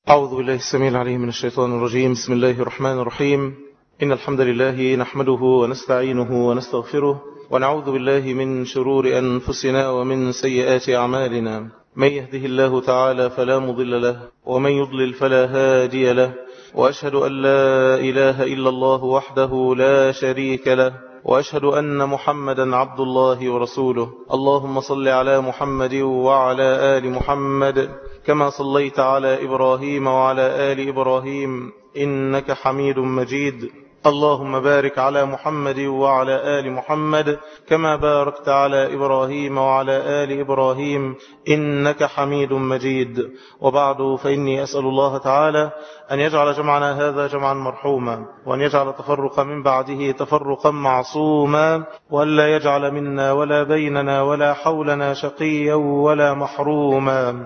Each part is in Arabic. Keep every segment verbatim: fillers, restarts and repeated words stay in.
أعوذ بالله السميع العليم من الشيطان الرجيم. بسم الله الرحمن الرحيم. إن الحمد لله نحمده ونستعينه ونستغفره ونعوذ بالله من شرور أنفسنا ومن سيئات أعمالنا. من يهده الله تعالى فلا مضل له ومن يضلل فلا هادي له، وأشهد أن لا إله إلا الله وحده لا شريك له، وأشهد أن محمدا عبد الله ورسوله. اللهم صل على محمد وعلى آل محمد كما صليت على إبراهيم وعلى آل إبراهيم إنك حميد مجيد. اللهم بارك على محمد وعلى آل محمد كما باركت على إبراهيم وعلى آل إبراهيم إنك حميد مجيد. وبعد، فإني أسأل الله تعالى أن يجعل جمعنا هذا جمعا مرحوما، وأن يجعل تفرقا من بعده تفرقا معصوما، وأن لا يجعل منا ولا بيننا ولا حولنا شقيا ولا محروما.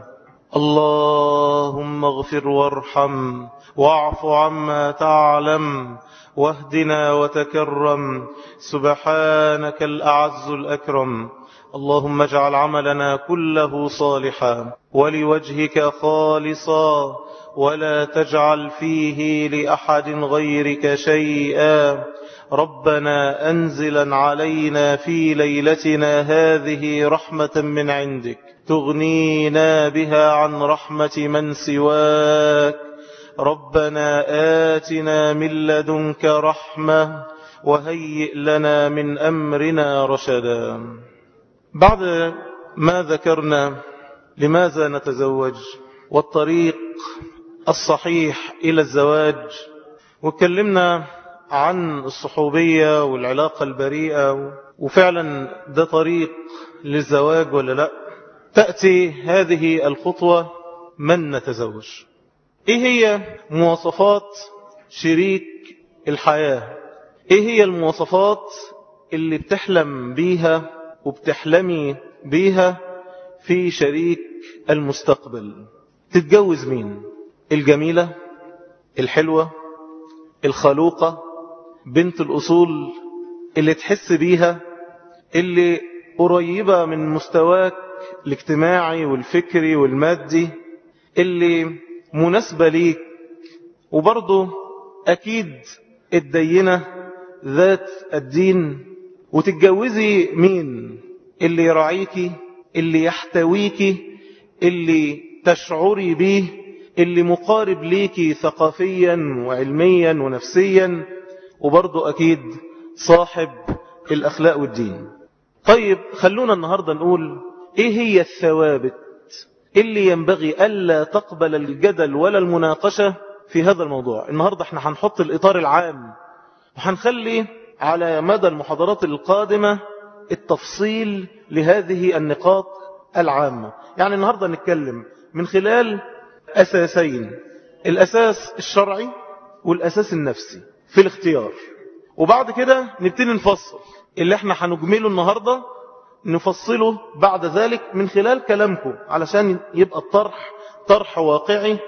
اللهم اغفر وارحم واعف عما تعلم واهدنا وتكرم، سبحانك الأعز الأكرم. اللهم اجعل عملنا كله صالحا ولوجهك خالصا، ولا تجعل فيه لأحد غيرك شيئا. ربنا أنزلا علينا في ليلتنا هذه رحمة من عندك تغنينا بها عن رحمة من سواك. ربنا آتنا من لدنك رحمة وهيئ لنا من أمرنا رشدا. بعد ما ذكرنا لماذا نتزوج والطريق الصحيح إلى الزواج، وكلمنا عن الصحوبية والعلاقة البريئة، وفعلا ده طريق للزواج ولا لا، تأتي هذه الخطوة من نتزوج. ايه هي مواصفات شريك الحياة؟ ايه هي المواصفات اللي بتحلم بيها وبتحلمي بيها في شريك المستقبل؟ تتجوز مين؟ الجميلة الحلوة الخلوقة بنت الأصول اللي تحس بيها، اللي قريبة من مستواك الاجتماعي والفكري والمادي، اللي مناسبة ليك، وبرضه أكيد الدينة ذات الدين. وتتجوزي مين؟ اللي يراعيكي، اللي يحتويكي، اللي تشعري به، اللي مقارب ليكي ثقافيا وعلميا ونفسيا، وبرضه أكيد صاحب الأخلاق والدين. طيب، خلونا النهاردة نقول إيه هي الثوابت اللي ينبغي ألا تقبل الجدل ولا المناقشة في هذا الموضوع. النهاردة احنا هنحط الإطار العام، وهنخلي على مدى المحاضرات القادمة التفصيل لهذه النقاط العامة. يعني النهاردة نتكلم من خلال أساسين: الأساس الشرعي والأساس النفسي في الاختيار، وبعد كده نبتدي نفصل اللي احنا هنجمله النهاردة، نفصله بعد ذلك من خلال كلامكم، علشان يبقى الطرح طرح واقعي،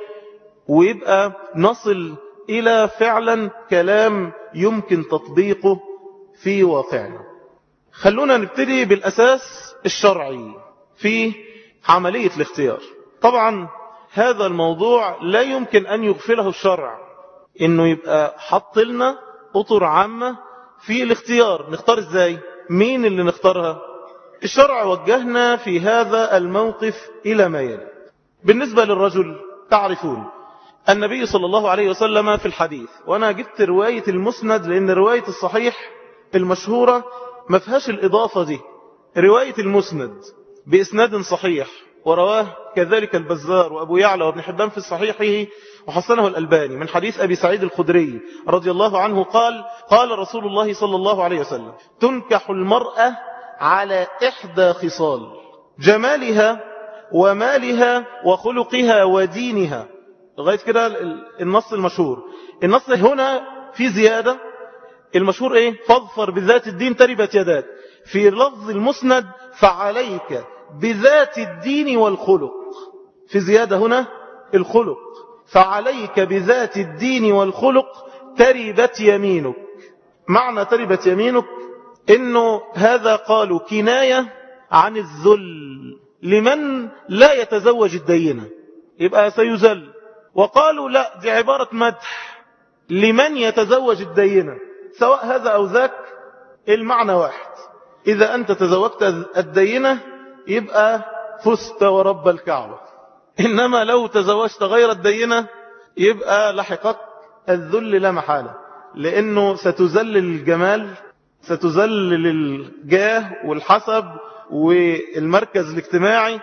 ويبقى نصل إلى فعلا كلام يمكن تطبيقه في واقعنا. خلونا نبتدي بالأساس الشرعي في عملية الاختيار. طبعا هذا الموضوع لا يمكن أن يغفله الشرع، إنه يبقى حط لنا أطر عامة في الاختيار. نختار إزاي؟ مين اللي نختارها؟ الشرع وجهنا في هذا الموقف إلى ما يلي. بالنسبة للرجل، تعرفون النبي صلى الله عليه وسلم في الحديث، وأنا جبت رواية المسند لأن رواية الصحيح المشهورة ما فيهاش الإضافة دي. رواية المسند بإسناد صحيح، ورواه كذلك البزار وأبو يعلى وابن حبان في صحيحه وحسنه الألباني، من حديث أبي سعيد الخدري رضي الله عنه قال: قال رسول الله صلى الله عليه وسلم: تنكح المرأة على إحدى خصال: جمالها ومالها وخلقها ودينها. لغاية كده النص المشهور. النص هنا في زيادة، المشهور ايه؟ فاظفر بذات الدين تربت يداك. في لفظ المسند: فعليك بذات الدين والخلق. في زيادة هنا الخلق: فعليك بذات الدين والخلق تربت يمينك. معنى تربت يمينك انه هذا قالوا كناية عن الذل لمن لا يتزوج الدينة، يبقى سيذل. وقالوا لا، دي عبارة مدح لمن يتزوج الدينة، سواء هذا أو ذاك المعنى واحد. إذا أنت تزوجت الدينة يبقى فزت ورب الكعبة، إنما لو تزوجت غير الدينة يبقى لحقك الذل لا محالة، لأنه ستذل الجمال، ستذل الجاه والحسب والمركز الاجتماعي،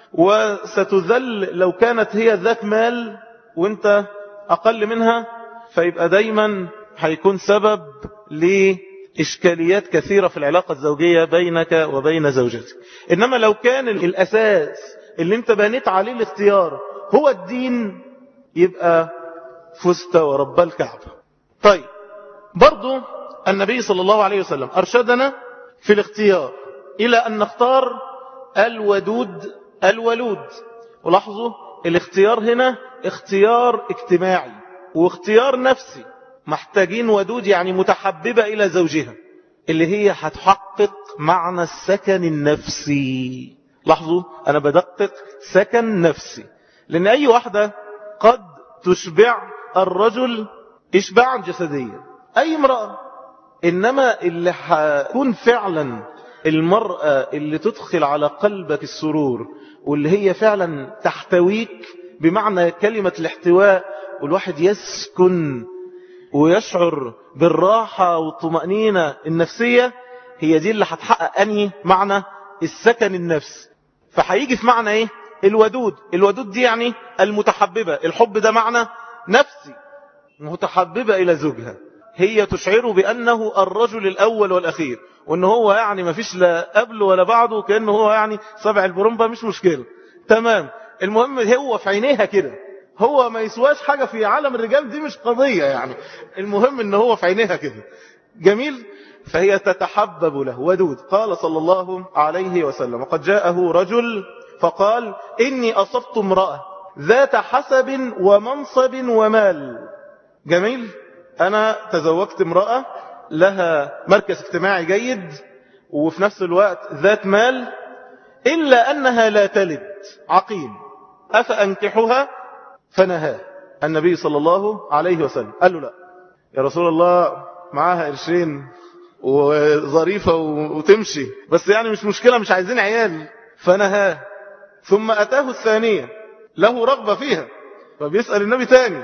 وستذل لو كانت هي ذات مال وانت أقل منها، فيبقى دايما هيكون سبب لإشكاليات كثيرة في العلاقة الزوجية بينك وبين زوجتك. إنما لو كان الأساس اللي انت بنيت عليه الاختيار هو الدين يبقى فزت ورب الكعبة. طيب، برضو النبي صلى الله عليه وسلم أرشدنا في الاختيار إلى أن نختار الودود الولود. ولاحظوا الاختيار هنا اختيار اجتماعي واختيار نفسي. محتاجين ودود يعني متحببة إلى زوجها، اللي هي هتحقق معنى السكن النفسي. لاحظوا أنا بدقق سكن نفسي، لأن أي واحدة قد تشبع الرجل إشباعا جسديا، أي امرأة، إنما اللي هتكون فعلا المرأة اللي تدخل على قلبك السرور، واللي هي فعلا تحتويك بمعنى كلمة الاحتواء، والواحد يسكن ويشعر بالراحة والطمأنينة النفسية، هي دي اللي هتحقق أنهي معنى السكن النفس. فهيجي في معنى ايه؟ الودود. الودود دي يعني المتحببة. الحب ده معنى نفسي، متحببة إلى زوجها، هي تشعره بأنه الرجل الأول والأخير، وأنه هو يعني ما فيش لا قبله ولا بعده، كأنه هو يعني سبع البرمبة، مش مشكلة، تمام. المهم هو في عينيها كده، هو ما يسواش حاجة في عالم الرجال، دي مش قضية يعني، المهم أنه هو في عينيها كده، جميل. فهي تتحبب له، ودود. قال صلى الله عليه وسلم: وقد جاءه رجل فقال: إني أصبت امرأة ذات حسب ومنصب ومال. جميل، أنا تزوجت امرأة لها مركز اجتماعي جيد وفي نفس الوقت ذات مال، إلا أنها لا تلد، عقيم، أفأنكحها؟ فنهاه النبي صلى الله عليه وسلم. قال له: لا يا رسول الله، معاها قرشين وظريفة وتمشي، بس يعني مش مشكلة، مش عايزين عيال. فنهاه. ثم أتاه الثانية له رغبة فيها، فبيسأل النبي تاني،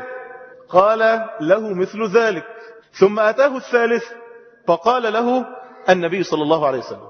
قال له مثل ذلك. ثم أتاه الثالث فقال له النبي صلى الله عليه وسلم: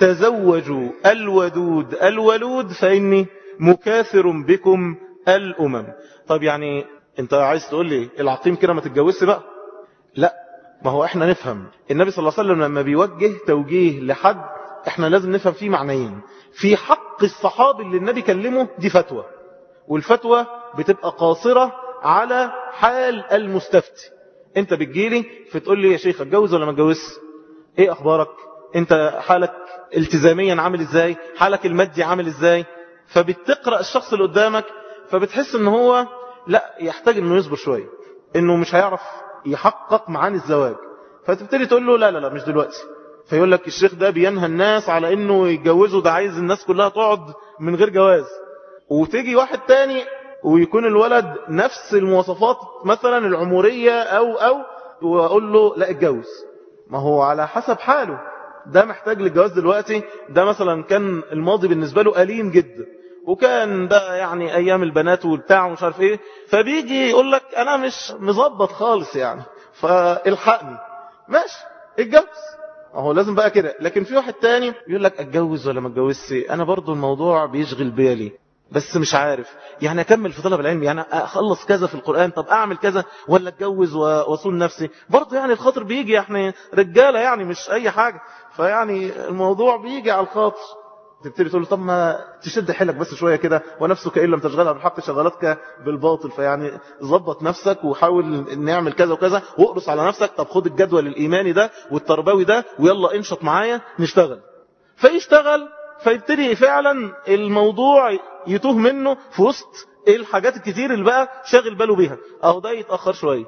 تزوجوا الودود الولود فإني مكاثر بكم الأمم. طب يعني انت عايز تقول لي العقيم كده ما تتجوزش بقى؟ لا، ما هو احنا نفهم النبي صلى الله عليه وسلم لما بيوجه توجيه لحد، احنا لازم نفهم فيه معنيين. في حق الصحابي اللي النبي كلمه دي فتوى، والفتوى بتبقى قاصرة على حال المستفتي. انت بتجيلي فتقول لي: يا شيخ اتجوز ولا ما اتجوزش؟ ايه اخبارك؟ انت حالك التزاميا عامل ازاي؟ حالك المادي عامل ازاي؟ فبتقرأ الشخص اللي قدامك، فبتحس ان هو لا، يحتاج انه يصبر شوية، انه مش هيعرف يحقق معاني الزواج. فتبتدي تقول له: لا لا لا، مش دلوقتي. فيقول لك الشيخ ده بينهى الناس على انه يتجوزوا، ده عايز الناس كلها تقعد من غير جواز. وتيجي واحد تاني ويكون الولد نفس المواصفات مثلا العمرية او او واقول له: لا اتجوز. ما هو على حسب حاله، ده محتاج للجواز دلوقتي، ده مثلا كان الماضي بالنسبة له أليم جدا، وكان ده يعني ايام البنات والبتاع ومش عارف ايه، فبيجي يقول لك انا مش مظبط خالص يعني، فالحقني. ماشي، اتجوز، اهو لازم بقى كده. لكن في واحد تاني يقول لك اتجوز ولا ما اتجوزش، انا برضو الموضوع بيشغل بالي، بس مش عارف يعني اكمل في طلب العلم، يعني اخلص كذا في القرآن، طب اعمل كذا ولا اتجوز واصون نفسي؟ برضو يعني الخاطر بيجي، احنا رجالة يعني مش اي حاجة، فيعني الموضوع بيجي على الخاطر. تبتدي تقول له: طب ما تشد حيلك بس شوية كده، ونفسك إن لم تشغلها بالحق شغلتك بالباطل، فيعني ضبط نفسك وحاول نعمل كذا وكذا، واقرص على نفسك، طب خد الجدول الإيماني ده والتربوي ده ويلا انشط معايا نشتغل. فيشتغل، فيبتدي فعلا الموضوع يتوه منه في وسط الحاجات الكتير اللي بقى شاغل باله بيها، أو ده يتأخر شوية.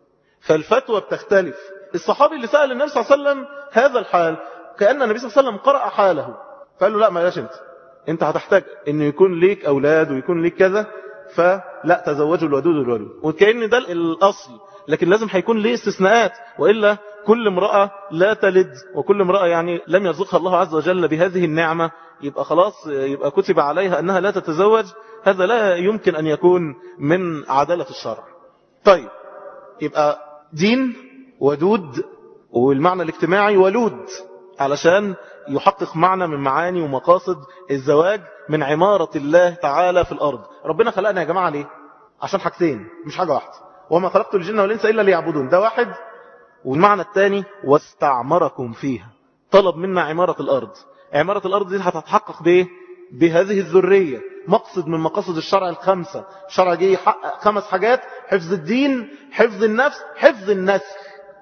فالفتوى بتختلف. الصحابي اللي سأل النبي صلى الله عليه وسلم هذا الحال، كأن النبي صلى الله عليه وسلم قرأ حاله، فقال له: لا ما لاش، انت انت هتحتاج انه يكون ليك اولاد ويكون ليك كذا، فلا تزوجوا الودود الولود، وكأن ده الأصل، لكن لازم هيكون ليه استثناءات، وإلا كل امرأة لا تلد وكل امرأة يعني لم يرزقها الله عز وجل بهذه النعمة يبقى خلاص يبقى كتب عليها أنها لا تتزوج. هذا لا يمكن أن يكون من عدالة الشرع. طيب يبقى دين ودود، والمعنى الاجتماعي ولود، علشان يحقق معنى من معاني ومقاصد الزواج من عمارة الله تعالى في الأرض. ربنا خلقنا يا جماعة ليه؟ عشان حاجتين مش حاجة واحدة. وما خلقت الجن والإنس إلا ليعبدون، ده واحد. والمعنى الثاني واستعمركم فيها، طلب منا عمارة الأرض. عمارة الأرض دي هتتحقق بإيه؟ بهذه الذرية. مقصد من مقاصد الشرع الخمسة. الشرع جه يحقق خمس حاجات: حفظ الدين، حفظ النفس، حفظ النسل،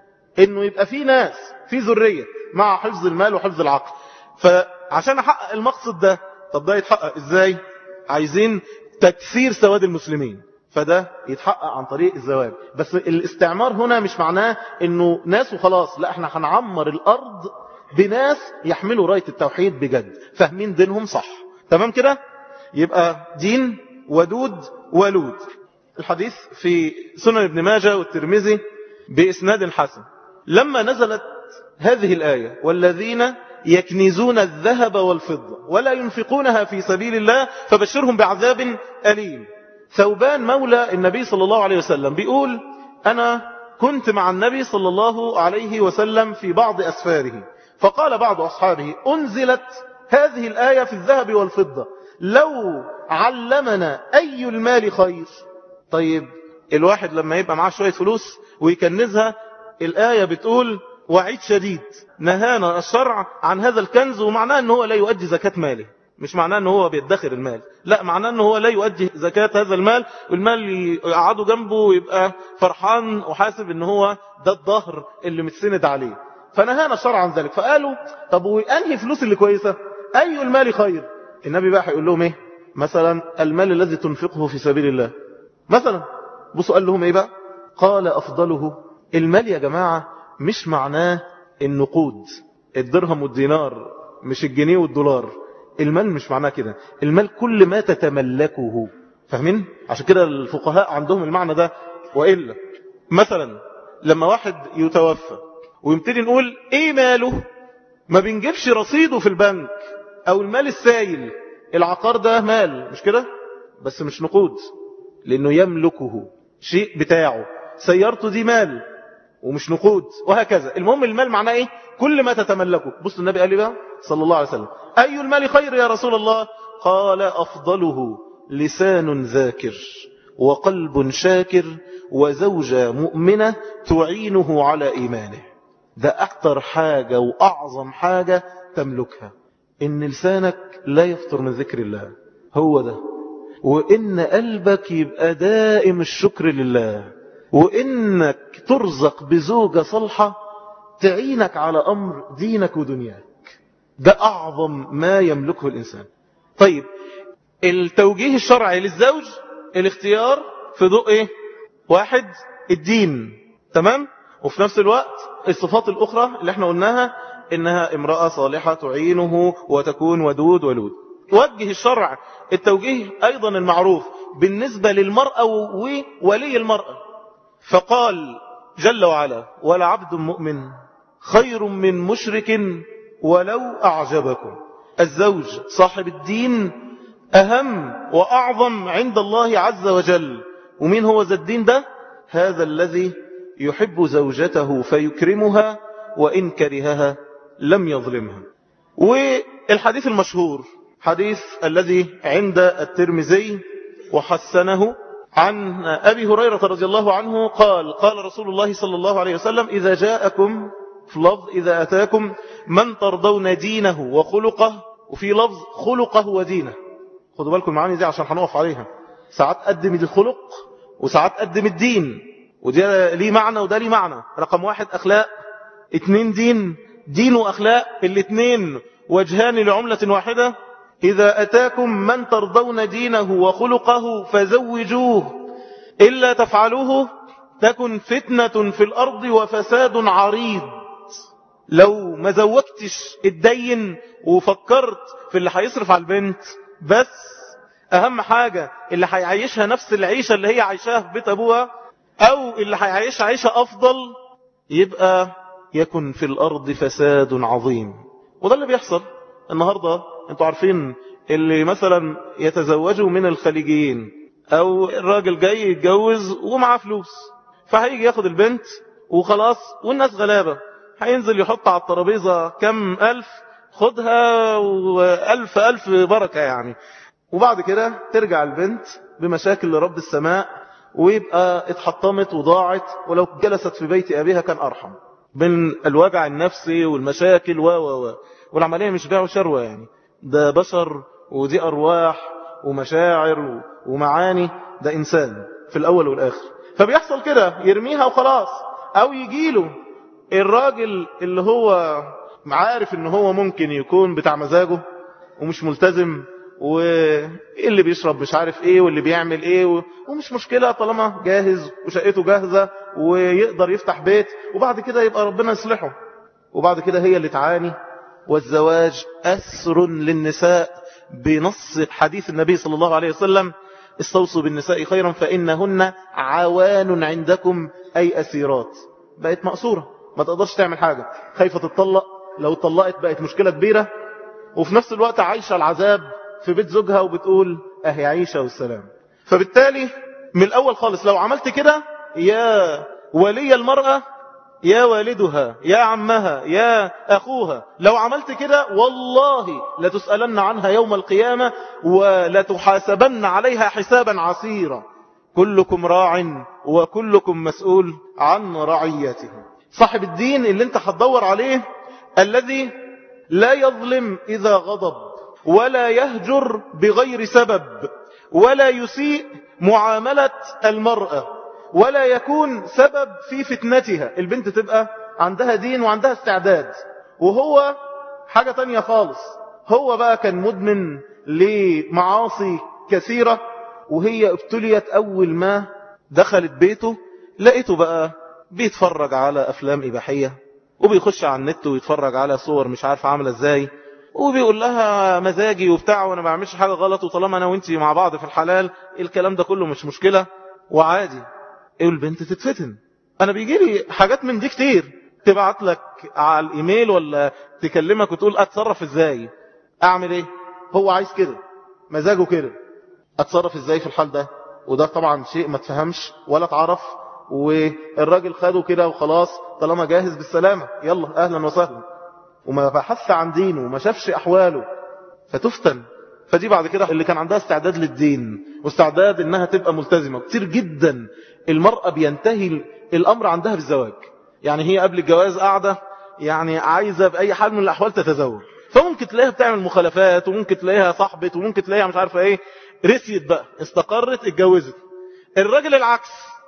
انه يبقى في ناس في ذرية، مع حفظ المال وحفظ العقل. فعشان احقق المقصد ده، طب ده يتحقق ازاي؟ عايزين تكثير سواد المسلمين، فده يتحقق عن طريق الزواج. بس الاستعمار هنا مش معناه انه ناس وخلاص، لا، احنا هنعمر الارض بناس يحملوا راية التوحيد بجد، فاهمين دينهم صح. تمام كده؟ يبقى دين ودود ولود. الحديث في سنن ابن ماجه والترمذي بإسناد حسن. لما نزلت هذه الآية: والذين يكنزون الذهب والفضة ولا ينفقونها في سبيل الله فبشرهم بعذاب أليم، ثوبان مولى النبي صلى الله عليه وسلم بيقول: أنا كنت مع النبي صلى الله عليه وسلم في بعض أسفاره، فقال بعض أصحابه: أنزلت هذه الآية في الذهب والفضة، لو علمنا أي المال خير. طيب الواحد لما يبقى معاه شوية فلوس ويكنزها، الآية بتقول وعيد شديد، نهانا الشرع عن هذا الكنز، ومعناه أنه هو لا يؤدي زكاة ماله. مش معناه أنه هو بيدخر المال، لا، معناه أنه هو لا يؤدي زكاة هذا المال، والمال يقعده جنبه ويبقى فرحان وحاسب أنه هو ده الظهر اللي متسند عليه. فنهانا الشرع عن ذلك. فقالوا: طب وأنهي فلوس اللي كويسة؟ أي المال خير؟ النبي بقى هيقول لهم إيه؟ مثلا المال الذي تنفقه في سبيل الله مثلا. بصوا قال لهم إيه بقى؟ قال: أفضله. المال يا جماعة مش معناه النقود، الدرهم والدينار، مش الجنيه والدولار. المال مش معناه كده. المال كل ما تتملكه. فاهمين؟ عشان كده الفقهاء عندهم المعنى ده. وإلا مثلا لما واحد يتوفى ويبتدي نقول ايه ماله، ما بنجيبش رصيده في البنك او المال السائل. العقار ده مال، مش كده؟ بس مش نقود، لانه يملكه، شيء بتاعه. سيارته دي مال ومش نقود، وهكذا. المهم المال معناه ايه؟ كل ما تتملكه. بص النبي قال لي بقى صلى الله عليه وسلم: اي المال خير يا رسول الله؟ قال: افضله لسان ذاكر وقلب شاكر وزوجة مؤمنة تعينه على ايمانه. ده اكتر حاجة واعظم حاجة تملكها، ان لسانك لا يفطر من ذكر الله، هو ده. وان قلبك يبقى دائم الشكر لله، وإنك ترزق بزوجة صالحة تعينك على أمر دينك ودنياك. ده أعظم ما يملكه الإنسان. طيب التوجيه الشرعي للزوج، الاختيار في ضوء إيه؟ واحد، الدين، تمام؟ وفي نفس الوقت الصفات الأخرى اللي احنا قلناها، إنها امرأة صالحة تعينه وتكون ودود ولود. وجه الشرع التوجيه أيضا المعروف بالنسبة للمرأة وولي المرأة، فقال جل وعلا: ولعبد مؤمن خير من مشرك ولو أعجبكم. الزوج صاحب الدين أهم وأعظم عند الله عز وجل. ومين هو ذا الدين ده؟ هذا الذي يحب زوجته فيكرمها وإن كرهها لم يظلمها. والحديث المشهور، حديث الذي عند الترمذي وحسنه، عن أبي هريرة رضي الله عنه قال: قال رسول الله صلى الله عليه وسلم: إذا جاءكم، في لفظ إذا أتاكم من ترضون دينه وخلقه، وفي لفظ خلقه ودينه. خدوا بالكم معاني دي عشان هنقف عليها. ساعات قدم الخلق وساعات قدم الدين، وده ليه معنى وده ليه معنى. رقم واحد أخلاق، اتنين دين. دين وأخلاق الاتنين وجهان لعملة واحدة. إذا أتاكم من ترضون دينه وخلقه فزوجوه، إلا تفعلوه تكن فتنة في الأرض وفساد عريض. لو ما زوجتش الدين وفكرت في اللي هيصرف على البنت بس، أهم حاجة اللي هيعيشها نفس العيشة اللي هي عايشاها في بيت أبوها، أو اللي هيعيشها عيشة أفضل، يبقى يكن في الأرض فساد عظيم. وده اللي بيحصل النهاردة. انتوا عارفين اللي مثلا يتزوجوا من الخليجيين، أو الراجل جاي يتجوز ومعاه فلوس، فهيجي ياخد البنت وخلاص، والناس غلابة، هينزل يحط على الترابيزة كم ألف، خدها وألف ألف بركة يعني. وبعد كده ترجع البنت بمشاكل لرب السماء، ويبقى اتحطمت وضاعت، ولو جلست في بيت أبيها كان أرحم من الوجع النفسي والمشاكل و و و والعملية مش بيع وشروة يعني، ده بشر ودي أرواح ومشاعر ومعاني، ده إنسان في الأول والآخر. فبيحصل كده يرميها وخلاص، أو يجيله الراجل اللي هو عارف إن هو ممكن يكون بتاع مزاجه ومش ملتزم، واللي بيشرب مش عارف ايه، واللي بيعمل ايه، ومش مشكلة طالما جاهز وشقته جاهزة ويقدر يفتح بيت، وبعد كده يبقى ربنا يصلحه، وبعد كده هي اللي تعاني. والزواج أسر للنساء بنص حديث النبي صلى الله عليه وسلم: استوصوا بالنساء خيرا فإنهن عوان عندكم، أي أسيرات. بقت مأسورة، ما تقدرش تعمل حاجة، خايفة تتطلق، لو اتطلقت بقت مشكلة كبيرة، وفي نفس الوقت عايشة العذاب في بيت زوجها وبتقول أهي عيشة والسلام. فبالتالي من الأول خالص لو عملت كده، يا ولي المرأة يا والدها يا عمها يا أخوها، لو عملت كده والله لتسألن عنها يوم القيامة ولتحاسبن عليها حسابا عسيرا. كلكم راع وكلكم مسؤول عن رعيته. صاحب الدين اللي انت هتدور عليه، الذي لا يظلم إذا غضب، ولا يهجر بغير سبب، ولا يسيء معاملة المرأة، ولا يكون سبب في فتنتها. البنت تبقى عندها دين وعندها استعداد، وهو حاجة تانية خالص. هو بقى كان مدمن لمعاصي كثيرة، وهي ابتليت أول ما دخلت بيته، لقيته بقى بيتفرج على أفلام إباحية، وبيخش على النت ويتفرج على صور مش عارف عاملة ازاي، وبيقول لها مزاجي وبتاع وانا ما بعملش حاجة غلط، وطالما انا وانتي مع بعض في الحلال الكلام ده كله مش مشكلة وعادي. ايه البنت تتفتن. انا بيجي لي حاجات من دي كتير، تبعت لك على الايميل ولا تكلمك وتقول اتصرف ازاي، اعمل ايه، هو عايز كده، مزاجه كده، اتصرف ازاي في الحال ده. وده طبعا شيء ما تفهمش ولا تعرف، والراجل خده كده وخلاص، طالما جاهز بالسلامة يلا اهلا وسهلا، وما بحث عن دينه وما شافش احواله، فتفتن. فدي بعد كده اللي كان عندها استعداد للدين واستعداد انها تبقى ملتزمة. كتير جدا المرأة بينتهي الامر عندها بالزواج، يعني هي قبل الجواز قاعدة يعني عايزة بأي حال من الاحوال تتزوج، فممكن تلاقيها بتعمل مخالفات، وممكن تلاقيها صاحبت، وممكن تلاقيها مش عارفة ايه، رسيت بقى استقرت اتجوزت. الراجل العكس،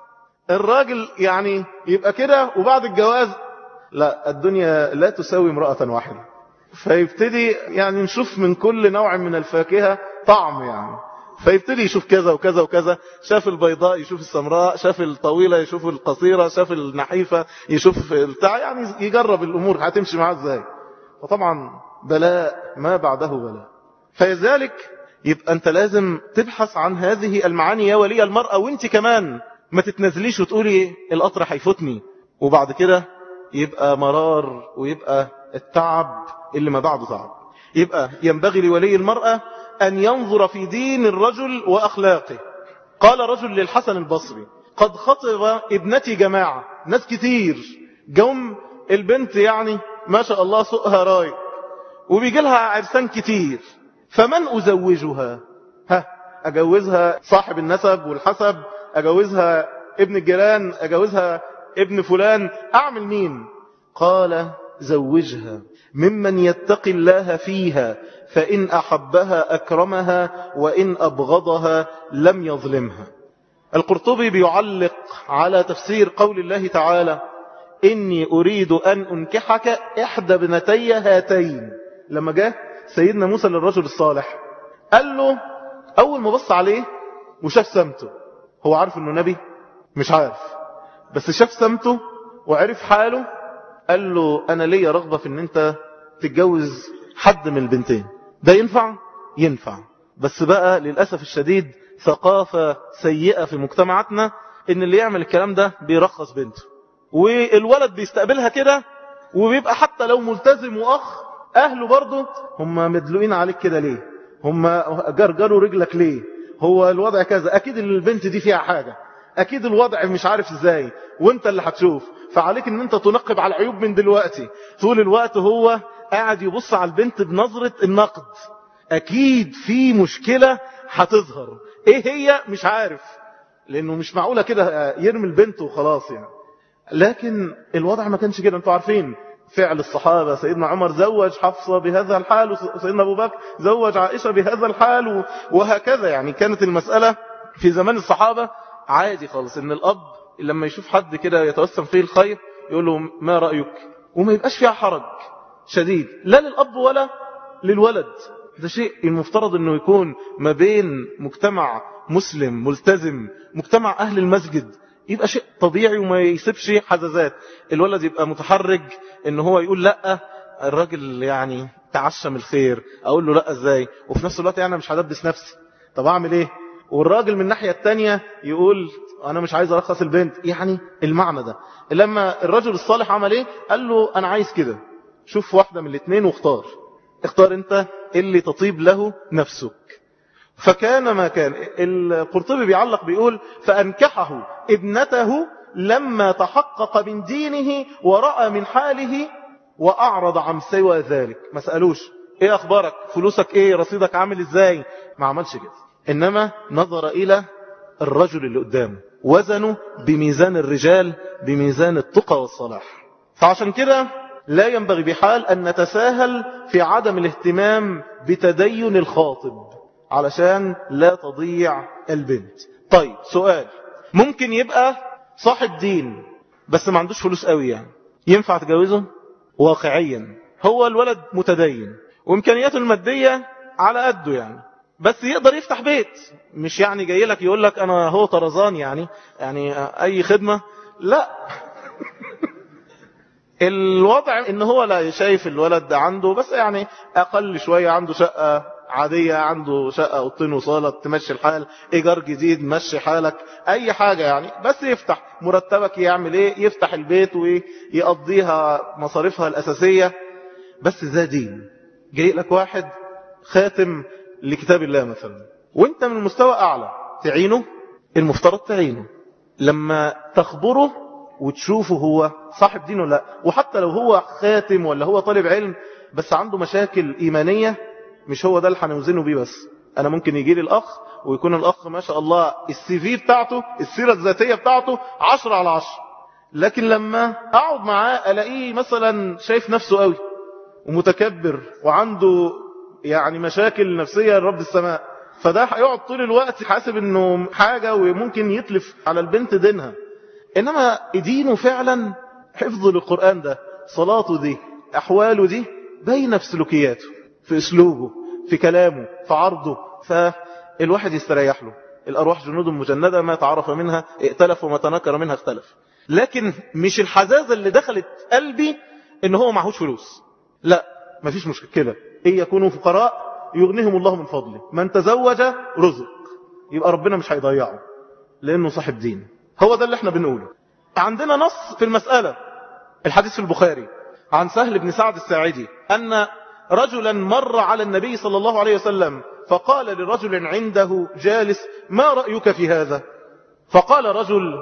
الراجل يعني يبقى كده، وبعد الجواز لا، الدنيا لا تساوي امرأة واحدة، فيبتدي يعني نشوف من كل نوع من الفاكهة طعم يعني، فيبتدي يشوف كذا وكذا وكذا، شاف البيضاء يشوف السمراء، شاف الطويلة يشوف القصيرة، شاف النحيفة يشوف البتاع، يعني يجرب الأمور هتمشي معاه ازاي. وطبعا بلاء ما بعده بلاء. فلذلك يبقى أنت لازم تبحث عن هذه المعاني يا ولي المرأة، وانت كمان ما تتنزليش وتقولي القطر هيفوتني، وبعد كده يبقى مرار ويبقى التعب اللي ما بعده تعب. يبقى ينبغي لولي المرأة أن ينظر في دين الرجل وأخلاقه. قال رجل للحسن البصري: قد خطب ابنتي جماعة، ناس كتير جم، البنت يعني ما شاء الله سوقها رايق، وبيجي لها عرسان كتير، فمن أزوجها؟ ها، أجوزها صاحب النسب والحسب، أجوزها ابن الجيران، أجوزها ابن فلان، أعمل مين؟ قال: زوجها ممن يتقي الله فيها، فإن أحبها أكرمها، وإن أبغضها لم يظلمها. القرطبي بيعلق على تفسير قول الله تعالى: إني أريد أن أنكحك إحدى ابنتي هاتين. لما جاء سيدنا موسى للرجل الصالح قال له، أول ما بص عليه وشاف سمته، هو عارف أنه نبي؟ مش عارف، بس شاف سمته وعرف حاله، قال له: أنا ليا رغبة في أن أنت تتجوز حد من البنتين. ده ينفع؟ ينفع. بس بقى للأسف الشديد ثقافة سيئة في مجتمعاتنا ان اللي يعمل الكلام ده بيرخص بنته، والولد بيستقبلها كده، وبيبقى حتى لو ملتزم واخ اهله برضه هم مدلوقين عليك كده ليه، هم جرجروا رجلك ليه، هو الوضع كذا، اكيد البنت دي فيها حاجة، اكيد الوضع مش عارف ازاي، وانت اللي هتشوف، فعليك ان انت تنقب على العيوب من دلوقتي. طول الوقت هو قاعد يبص على البنت بنظرة النقد، اكيد في مشكلة هتظهر، ايه هي مش عارف، لانه مش معقولة كده يرمي البنت وخلاص يعني. لكن الوضع ما كانش كده. انتوا عارفين فعل الصحابة، سيدنا عمر زوج حفصة بهذا الحال، وسيدنا أبو بكر زوج عائشة بهذا الحال، وهكذا يعني. كانت المسألة في زمان الصحابة عادي خالص ان الأب لما يشوف حد كده يتوسم فيه الخير يقول له ما رأيك، وما يبقاش فيها حرج شديد لا للأب ولا للولد. ده شيء المفترض انه يكون ما بين مجتمع مسلم ملتزم، مجتمع أهل المسجد، يبقى شيء طبيعي وما يسيبش حزازات. الولد يبقى متحرج ان هو يقول لا، الراجل يعني تعشم الخير، اقول له لا ازاي، وفي نفس الوقت يعني مش هدبس نفسي، طب اعمل ايه؟ والراجل من الناحية التانية يقول انا مش عايز ارخص البنت، يعني المعنى ده. لما الرجل الصالح عمل ايه؟ قال له انا عايز كده، شوف واحدة من الاثنين واختار، اختار انت اللي تطيب له نفسك. فكان ما كان. القرطبي بيعلق بيقول فأنكحه ابنته لما تحقق من دينه ورأى من حاله وأعرض عن سوى ذلك. ما سألوش ايه اخبارك، فلوسك ايه، رصيدك عامل ازاي، ما عملش كده، انما نظر الى الرجل اللي قدامه، وزنه بميزان الرجال، بميزان التقى والصلاح. فعشان كده لا ينبغي بحال أن نتساهل في عدم الاهتمام بتدين الخاطب علشان لا تضيع البنت. طيب سؤال، ممكن يبقى صاحب دين بس ما عندوش فلوس قوي، يعني ينفع تجوزه؟ واقعيا هو الولد متدين وامكانياته المادية على قده يعني، بس يقدر يفتح بيت، مش يعني جاي لك يقول لك انا هو طرزان يعني يعني اي خدمة، لا. الوضع ان هو لا شايف الولد ده عنده بس يعني اقل شوية، عنده شقة عادية، عنده شقة اوضتين وصالة تمشي الحال، ايجار جديد مشي حالك، اي حاجة يعني، بس يفتح مرتبك يعمل ايه، يفتح البيت ويقضيها مصاريفها الاساسية، بس ده دين. جاي لك واحد خاتم لكتاب الله مثلا، وانت من المستوى اعلى، تعينه، المفترض تعينه لما تخبره وتشوفه هو صاحب دين ولا لا. وحتى لو هو خاتم ولا هو طالب علم بس عنده مشاكل إيمانية، مش هو ده اللي هنوزنه بيه. بس أنا ممكن يجي لي الأخ ويكون الأخ ما شاء الله السي في بتاعته، السيرة الذاتية بتاعته عشرة على عشرة، لكن لما أقعد معاه ألاقيه مثلا شايف نفسه قوي ومتكبر وعنده يعني مشاكل نفسية لرب السماء، فده هيقعد طول الوقت حاسب انه حاجة وممكن يتلف على البنت دينها. انما دينه فعلا حفظ للقرآن ده، صلاته دي، احواله دي، باينه في سلوكياته، في اسلوبه، في كلامه، في عرضه، فالواحد يستريح له. الارواح جنود مجندة، ما تعرف منها ائتلف وما تنكر منها اختلف. لكن مش الحزازة اللي دخلت قلبي ان هو معهوش فلوس، لا، مفيش مشكلة، إن يكونوا فقراء يغنيهم الله من فضله، من تزوج رزق، يبقى ربنا مش هيضيعه لأنه صاحب دين. هو ده اللي احنا بنقوله. عندنا نص في المسألة، الحديث في البخاري عن سهل بن سعد الساعدي أن رجلا مر على النبي صلى الله عليه وسلم فقال لرجل عنده جالس ما رأيك في هذا؟ فقال رجل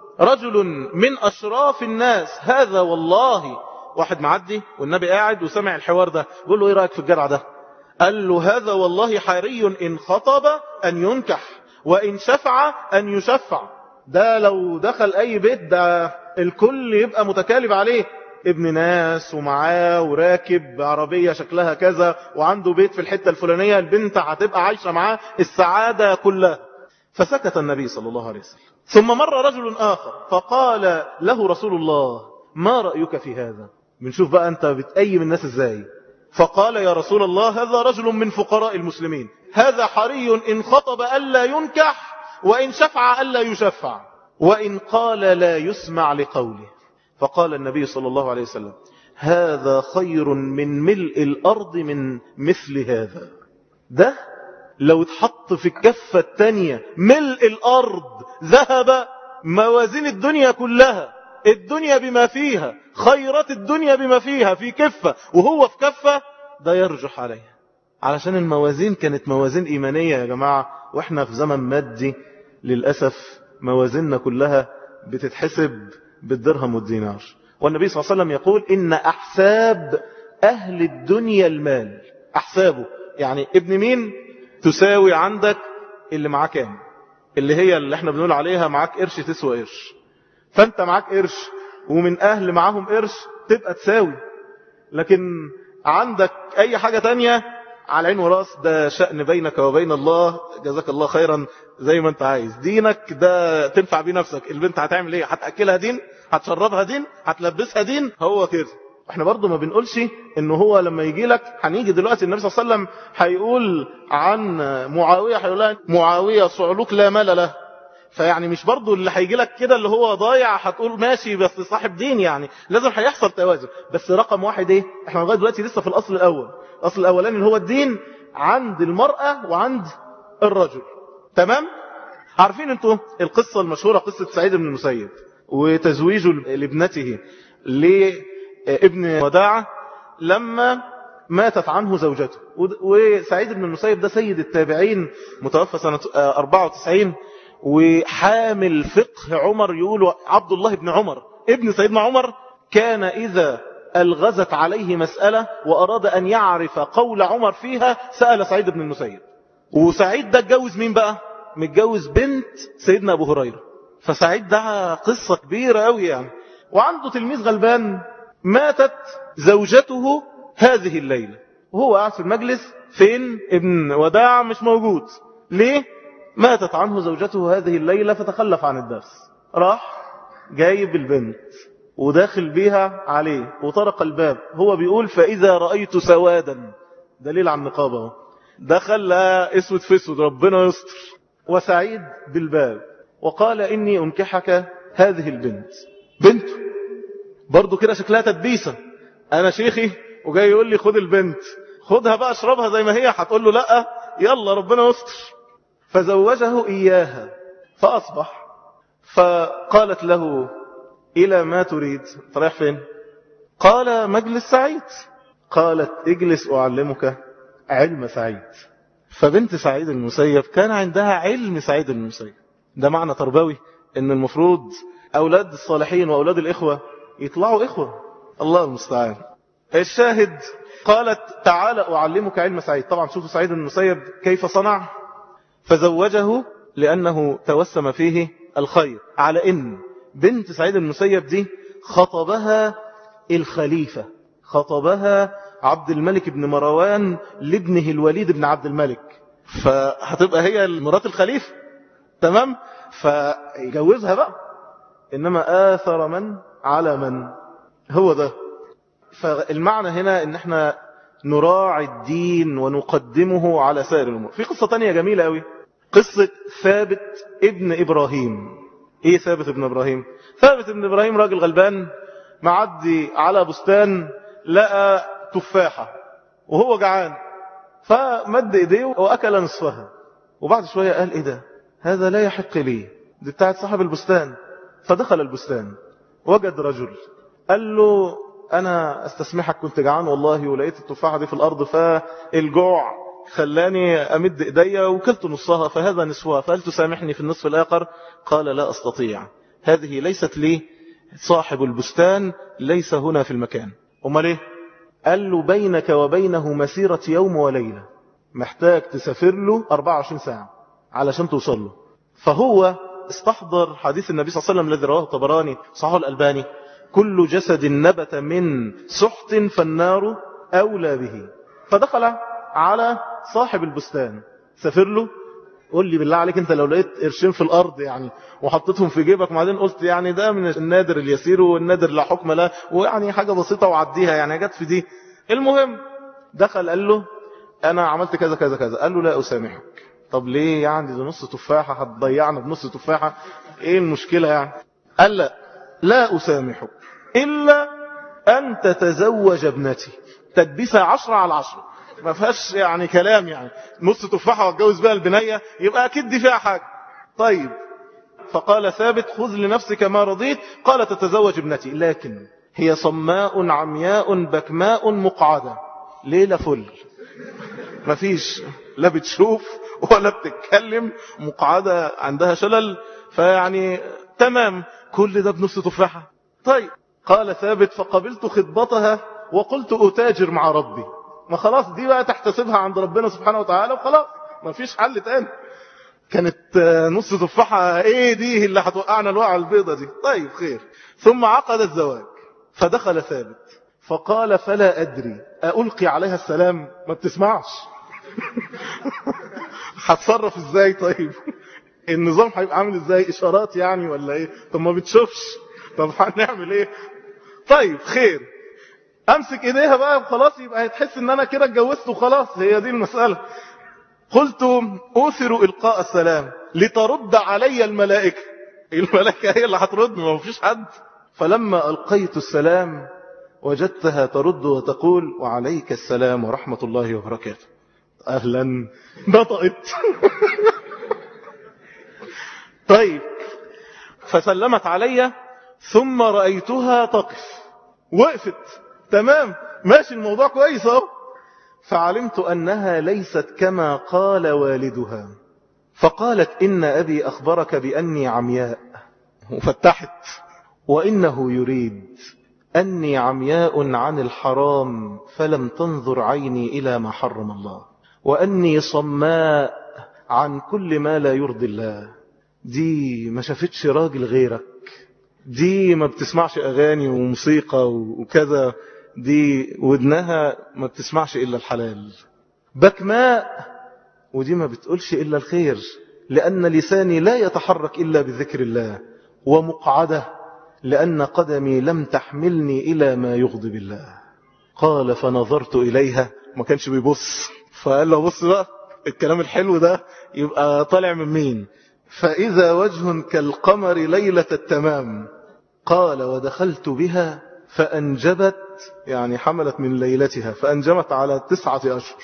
رجل من أشراف الناس هذا والله. واحد معدي والنبي قاعد وسمع الحوار ده، بيقول له ايه رأيك في الجدع ده؟ قال له هذا والله حري إن خطب أن ينكح وإن شفع أن يشفع. ده لو دخل أي بيت ده الكل يبقى متكالب عليه، ابن ناس ومعاه وراكب عربية شكلها كذا وعنده بيت في الحتة الفلانية، البنت هتبقى عايشة معاه السعادة كلها. فسكت النبي صلى الله عليه وسلم. ثم مر رجل آخر فقال له رسول الله ما رأيك في هذا؟ بنشوف بقى أنت بتقيم الناس إزاي. فقال يا رسول الله هذا رجل من فقراء المسلمين، هذا حري إن خطب ألا ينكح وإن شفع ألا يشفع وإن قال لا يسمع لقوله. فقال النبي صلى الله عليه وسلم هذا خير من ملء الأرض من مثل هذا. ده لو اتحط في الكفة التانية ملء الأرض ذهب، موازين الدنيا كلها، الدنيا بما فيها، خيرات الدنيا بما فيها في كفة وهو في كفة، ده يرجح عليه. علشان الموازين كانت موازين إيمانية يا جماعة، وإحنا في زمن مادي للأسف موازيننا كلها بتتحسب بالدرهم والدينار. والنبي صلى الله عليه وسلم يقول إن أحساب أهل الدنيا المال. أحسابه يعني ابن مين تساوي عندك اللي معاه كام، اللي هي اللي احنا بنقول عليها معاك قرش تسوى قرش. فانت معاك قرش ومن أهل معاهم قرش تبقى تساوي. لكن عندك أي حاجة تانية على عين وراس، ده شأن بينك وبين الله، جزاك الله خيرا زي ما انت عايز. دينك ده تنفع بيه نفسك، البنت هتعمل ايه؟ هتأكلها دين، هتشربها دين، هتلبسها دين، هو كده. احنا برضو ما بنقولش انه هو لما يجي لك، هنيجي دلوقتي النبي صلى الله عليه وسلم هيقول عن معاوية، هيقول لها معاوية صعلوك لا مال له. فيعني مش برضو اللي هيجي لك كده اللي هو ضايع هتقول ماشي بس صاحب دين، يعني لازم هيحصل توازن. بس رقم واحد ايه؟ احنا لغايه دلوقتي لسه في الاصل الاول. الاصل الاولاني اللي هو الدين عند المرأة وعند الرجل. تمام؟ عارفين انتوا القصة المشهورة، قصة سعيد بن المسيب وتزويجه لابنته لابن وداعة لما ماتت عنه زوجته. وسعيد بن المسيب ده سيد التابعين، متوفى سنة أربعة وتسعين، وحامل فقه عمر. يقول عبد الله بن عمر ابن سيدنا عمر كان إذا ألغزت عليه مسألة وأراد أن يعرف قول عمر فيها سأل سعيد بن المسيب. وسعيد ده اتجوز مين بقى؟ متجوز بنت سيدنا أبو هريرة. فسعيد ده قصة كبيرة قوي يعني. وعنده تلميذ غلبان، ماتت زوجته هذه الليلة وهو قاعد في المجلس، فين ابن وداع مش موجود. ليه؟ ماتت عنه زوجته هذه الليلة فتخلف عن الدرس. راح جايب البنت وداخل بيها عليه وطرق الباب. هو بيقول فإذا رأيت سوادا، دليل عن النقابة، دخل لها اسود في اسود، ربنا يستر. وسعيد بالباب وقال إني أنكحك هذه البنت. بنته برضو كده شكلها تدبيسة، أنا شيخي وجاي يقول لي خد البنت، خدها بقى اشربها زي ما هي. هتقول له لا، يلا ربنا يستر. فزوجه إياها فأصبح. فقالت له إلى ما تريد؟ رايح فين؟ قال مجلس سعيد. قالت اجلس أعلمك علم سعيد. فبنت سعيد المسيب كان عندها علم سعيد المسيب. ده معنى تربوي، ان المفروض أولاد الصالحين وأولاد الإخوة يطلعوا إخوة. الله المستعان. الشاهد قالت تعالى أعلمك علم سعيد. طبعا شوفوا سعيد المسيب كيف صنع. فزوجه لأنه توسم فيه الخير، على إن بنت سعيد المسيب دي خطبها الخليفة، خطبها عبد الملك بن مروان لابنه الوليد بن عبد الملك، فهتبقى هي مرات الخليفة. تمام؟ فيجوزها بقى. إنما آثر من على من، هو ده. فالمعنى هنا إن احنا نراعي الدين ونقدمه على سائر الأمور. في قصة تانية جميلة قوي، قصة ثابت ابن إبراهيم. ايه ثابت ابن إبراهيم؟ ثابت ابن إبراهيم راجل غلبان معدي على بستان، لقى تفاحة وهو جعان، فمد ايديه وأكل نصفها. وبعد شوية قال ايه ده، هذا لا يحق لي، دي بتاعت صاحب البستان. فدخل البستان وجد رجل، قال له أنا استسمحك، كنت جعان والله ولقيت التفاحة دي في الأرض، فالجوع خلاني أمد إيديا وكلت نصها، فهذا نصفها، فهل تسامحني في النصف الآخر؟ قال لا أستطيع، هذه ليست لي، صاحب البستان ليس هنا في المكان. أمال إيه؟ قال له بينك وبينه مسيرة يوم وليلة، محتاج تسافر له أربعة وعشرين ساعة علشان توصل له. فهو استحضر حديث النبي صلى الله عليه وسلم الذي رواه الطبراني صحيح الألباني: كل جسد نبت من سحت فالنار أولى به. فدخل على صاحب البستان، سافر له. قول لي بالله عليك، انت لو لقيت قرشين في الأرض يعني وحطيتهم في جيبك وبعدين قلت يعني ده من النادر اليسير والنادر لا حكم له، ويعني حاجة بسيطة وعديها، يعني جت في دي. المهم دخل قال له أنا عملت كذا كذا كذا. قال له لا أسامحك. طب ليه يعني؟ ده نص تفاحة، هتضيعنا بنص تفاحة، ايه المشكلة يعني؟ قال لا لا أسامحك إلا أن تتزوج ابنتي، تدبسها عشرة على عشرة. ما فيهاش يعني كلام، يعني نص تفاحة واتجوز بها البنية يبقى أكيد دي فيها حاجة. طيب فقال ثابت خذ لنفسك ما رضيت. قال تتزوج ابنتي، لكن هي صماء عمياء بكماء مقعدة، ليلة فل، ما فيش لا بتشوف ولا بتتكلم، مقعدة عندها شلل، فيعني تمام كل ده بنص تفاحة. طيب قال ثابت فقبلت خطبتها وقلت أتاجر مع ربي. ما خلاص دي بقى تحتسبها عند ربنا سبحانه وتعالى وخلاص ما فيش حل تاني. كانت نص تفاحة ايه دي اللي هتوقعنا الوقعة البيضة دي. طيب خير. ثم عقد الزواج فدخل ثابت فقال فلا أدري ألقي عليها السلام. ما بتسمعش هتصرف ازاي؟ طيب النظام هيبقى عامل ازاي؟ اشارات يعني ولا ايه؟ طب ما بتشوفش، طب هنعمل ايه؟ طيب خير. امسك ايديها بقى خلاص يبقى هتحس ان انا كده اتجوزت وخلاص، هي دي المسألة. قلت أوثر إلقاء السلام لترد علي الملائكة. الملائكة هي اللي هترد، ما فيش حد. فلما ألقيت السلام وجدتها ترد وتقول وعليك السلام ورحمة الله وبركاته. أهلا، نطقت. طيب فسلمت علي ثم رأيتها تقف، وقفت تمام ماشي الموضوع كويس اهو. فعلمت أنها ليست كما قال والدها، فقالت إن أبي أخبرك بأني عمياء، وفتحت، وإنه يريد أني عمياء عن الحرام فلم تنظر عيني إلى ما حرم الله، وأني صماء عن كل ما لا يرضي الله. دي ما شافتش راجل غيرك، دي ما بتسمعش أغاني وموسيقى وكذا، دي ودنها ما بتسمعش إلا الحلال. بكماء، ودي ما بتقولش إلا الخير لأن لساني لا يتحرك إلا بذكر الله. ومقعدة لأن قدمي لم تحملني إلى ما يغضب الله. قال فنظرت إليها، ما كانش بيبص، فقال له بص بقى الكلام الحلو ده يبقى طالع من مين؟ فإذا وجه كالقمر ليلة التمام. قال ودخلت بها فأنجبت، يعني حملت من ليلتها فأنجبت على تسعة أشهر.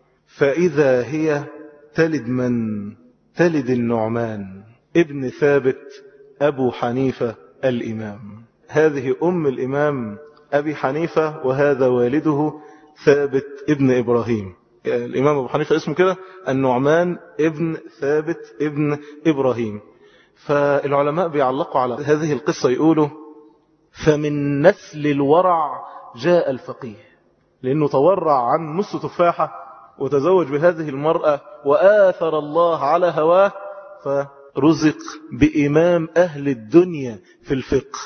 فإذا هي تلد من؟ تلد النعمان ابن ثابت أبو حنيفة الإمام. هذه أم الإمام أبي حنيفة وهذا والده ثابت ابن إبراهيم. الإمام أبو حنيفة اسمه كده النعمان ابن ثابت ابن إبراهيم. فالعلماء بيعلقوا على هذه القصة يقولوا فمن نسل الورع جاء الفقيه، لأنه تورع عن نص تفاحة وتزوج بهذه المرأة وآثر الله على هواه، فرزق بإمام أهل الدنيا في الفقه.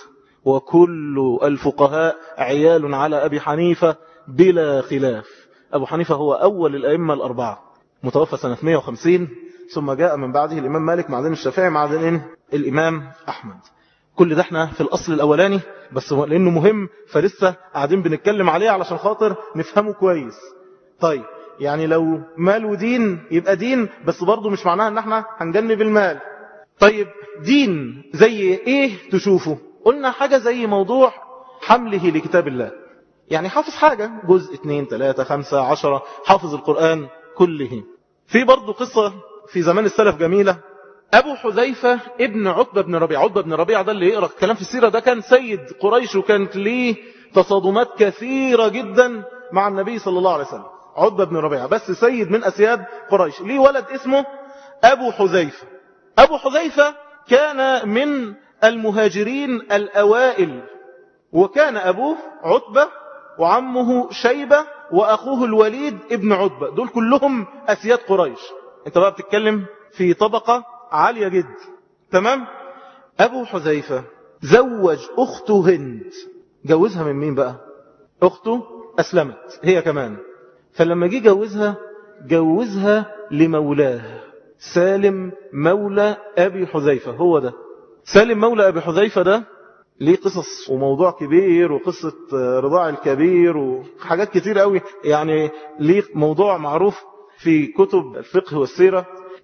وكل الفقهاء عيال على أبي حنيفة بلا خلاف. أبو حنيفة هو أول الأئمة الأربعة، متوفى سنة مئة وخمسين، ثم جاء من بعده الإمام مالك، بعدين الشافعي، بعدين الإمام أحمد. كل ده احنا في الأصل الأولاني بس لأنه مهم فلسه قاعدين بنتكلم عليه علشان خاطر نفهمه كويس. طيب يعني لو مال ودين يبقى دين، بس برضه مش معناها ان احنا هنجنب المال. طيب دين زي ايه تشوفه؟ قلنا حاجة زي موضوع حمله لكتاب الله، يعني حافظ حاجة جزء اتنين تلاتة خمسة عشرة، حافظ القرآن كله. في برضه قصة في زمان السلف جميلة. أبو حذيفة ابن عتبة بن ربيعة. عتبة بن ربيعة ده اللي يقرأ كلام في السيرة ده كان سيد قريش، وكانت ليه تصادمات كثيرة جدا مع النبي صلى الله عليه وسلم. عتبة بن ربيعة بس سيد من أسياد قريش، ليه ولد اسمه أبو حذيفة. أبو حذيفة كان من المهاجرين الأوائل، وكان أبوه عتبة وعمه شيبة وأخوه الوليد ابن عتبة، دول كلهم أسياد قريش. انت بقى بتتكلم في طبقة عالية جدا. تمام. أبو حذيفة زوج أخته هند. جوزها من مين بقى؟ أخته أسلمت هي كمان، فلما جي جوزها جوزها لمولاه سالم مولى أبي حذيفة. هو ده سالم مولى أبي حذيفة، ده ليه قصص وموضوع كبير، وقصة رضاع الكبير وحاجات كتير قوي، يعني ليه موضوع معروف في كتب الفقه والسيرة.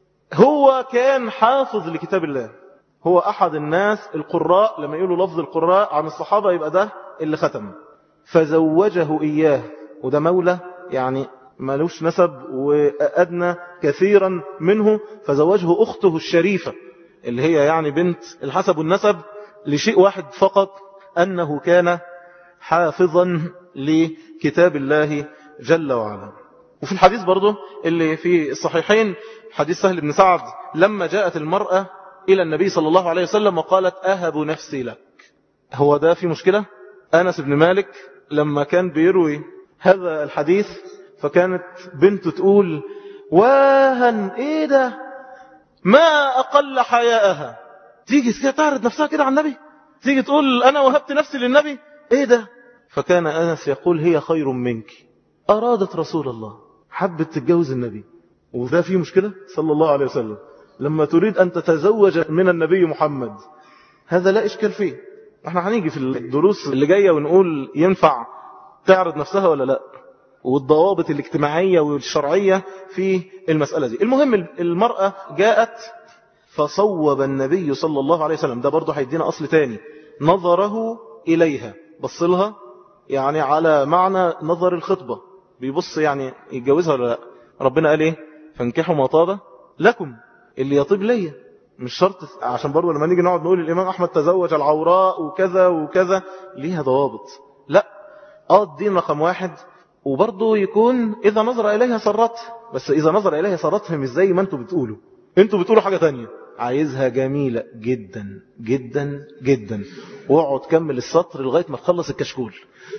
هو كان حافظ لكتاب الله، هو أحد الناس القراء، لما يقولوا لفظ القراء عن الصحابة يبقى ده اللي ختم. فزوجه إياه، وده مولى يعني مالوش نسب وأدنى كثيرا منه، فزوجه أخته الشريفة اللي هي يعني بنت الحسب والنسب لشيء واحد فقط، أنه كان حافظا لكتاب الله جل وعلا. وفي الحديث برضه اللي في الصحيحين حديث سهل بن سعد لما جاءت المرأة إلى النبي صلى الله عليه وسلم وقالت أهب نفسي لك. هو ده في مشكلة؟ أنس بن مالك لما كان بيروي هذا الحديث فكانت بنته تقول واهن ايه ده، ما أقل حياءها، تيجي كده تعرض نفسها كده على النبي، تيجي تقول أنا وهبت نفسي للنبي، ايه ده؟ فكان أنس يقول هي خير منك، أرادت رسول الله، حبت تتجوز النبي. وده فيه مشكلة صلى الله عليه وسلم لما تريد أن تتزوج من النبي محمد، هذا لا إشكال فيه. احنا هنيجي في الدروس اللي جاية ونقول ينفع تعرض نفسها ولا لا، والضوابط الاجتماعية والشرعية في المسألة دي. المهم المرأة جاءت فصوب النبي صلى الله عليه وسلم، ده برضو هيدينا أصل تاني، نظره إليها، بصلها يعني على معنى نظر الخطبة، بيبص يعني يتجوزها ولا لا. ربنا قال ايه؟ فانكحوا ما طاب لكم، اللي يطيب ليا، مش شرط عشان برضو لما نيجي نقعد نقول الإمام أحمد تزوج العوراء وكذا وكذا، ليها ضوابط. لا، اه الدين رقم واحد، وبرضو يكون إذا نظر إليها سرتها، بس إذا نظر إليها سرتها مش زي ما انتوا بتقولوا، انتوا بتقولوا حاجة تانية، عايزها جميلة جدا جدا جدا، واقعد كمل السطر لغاية ما تخلص الكشكول.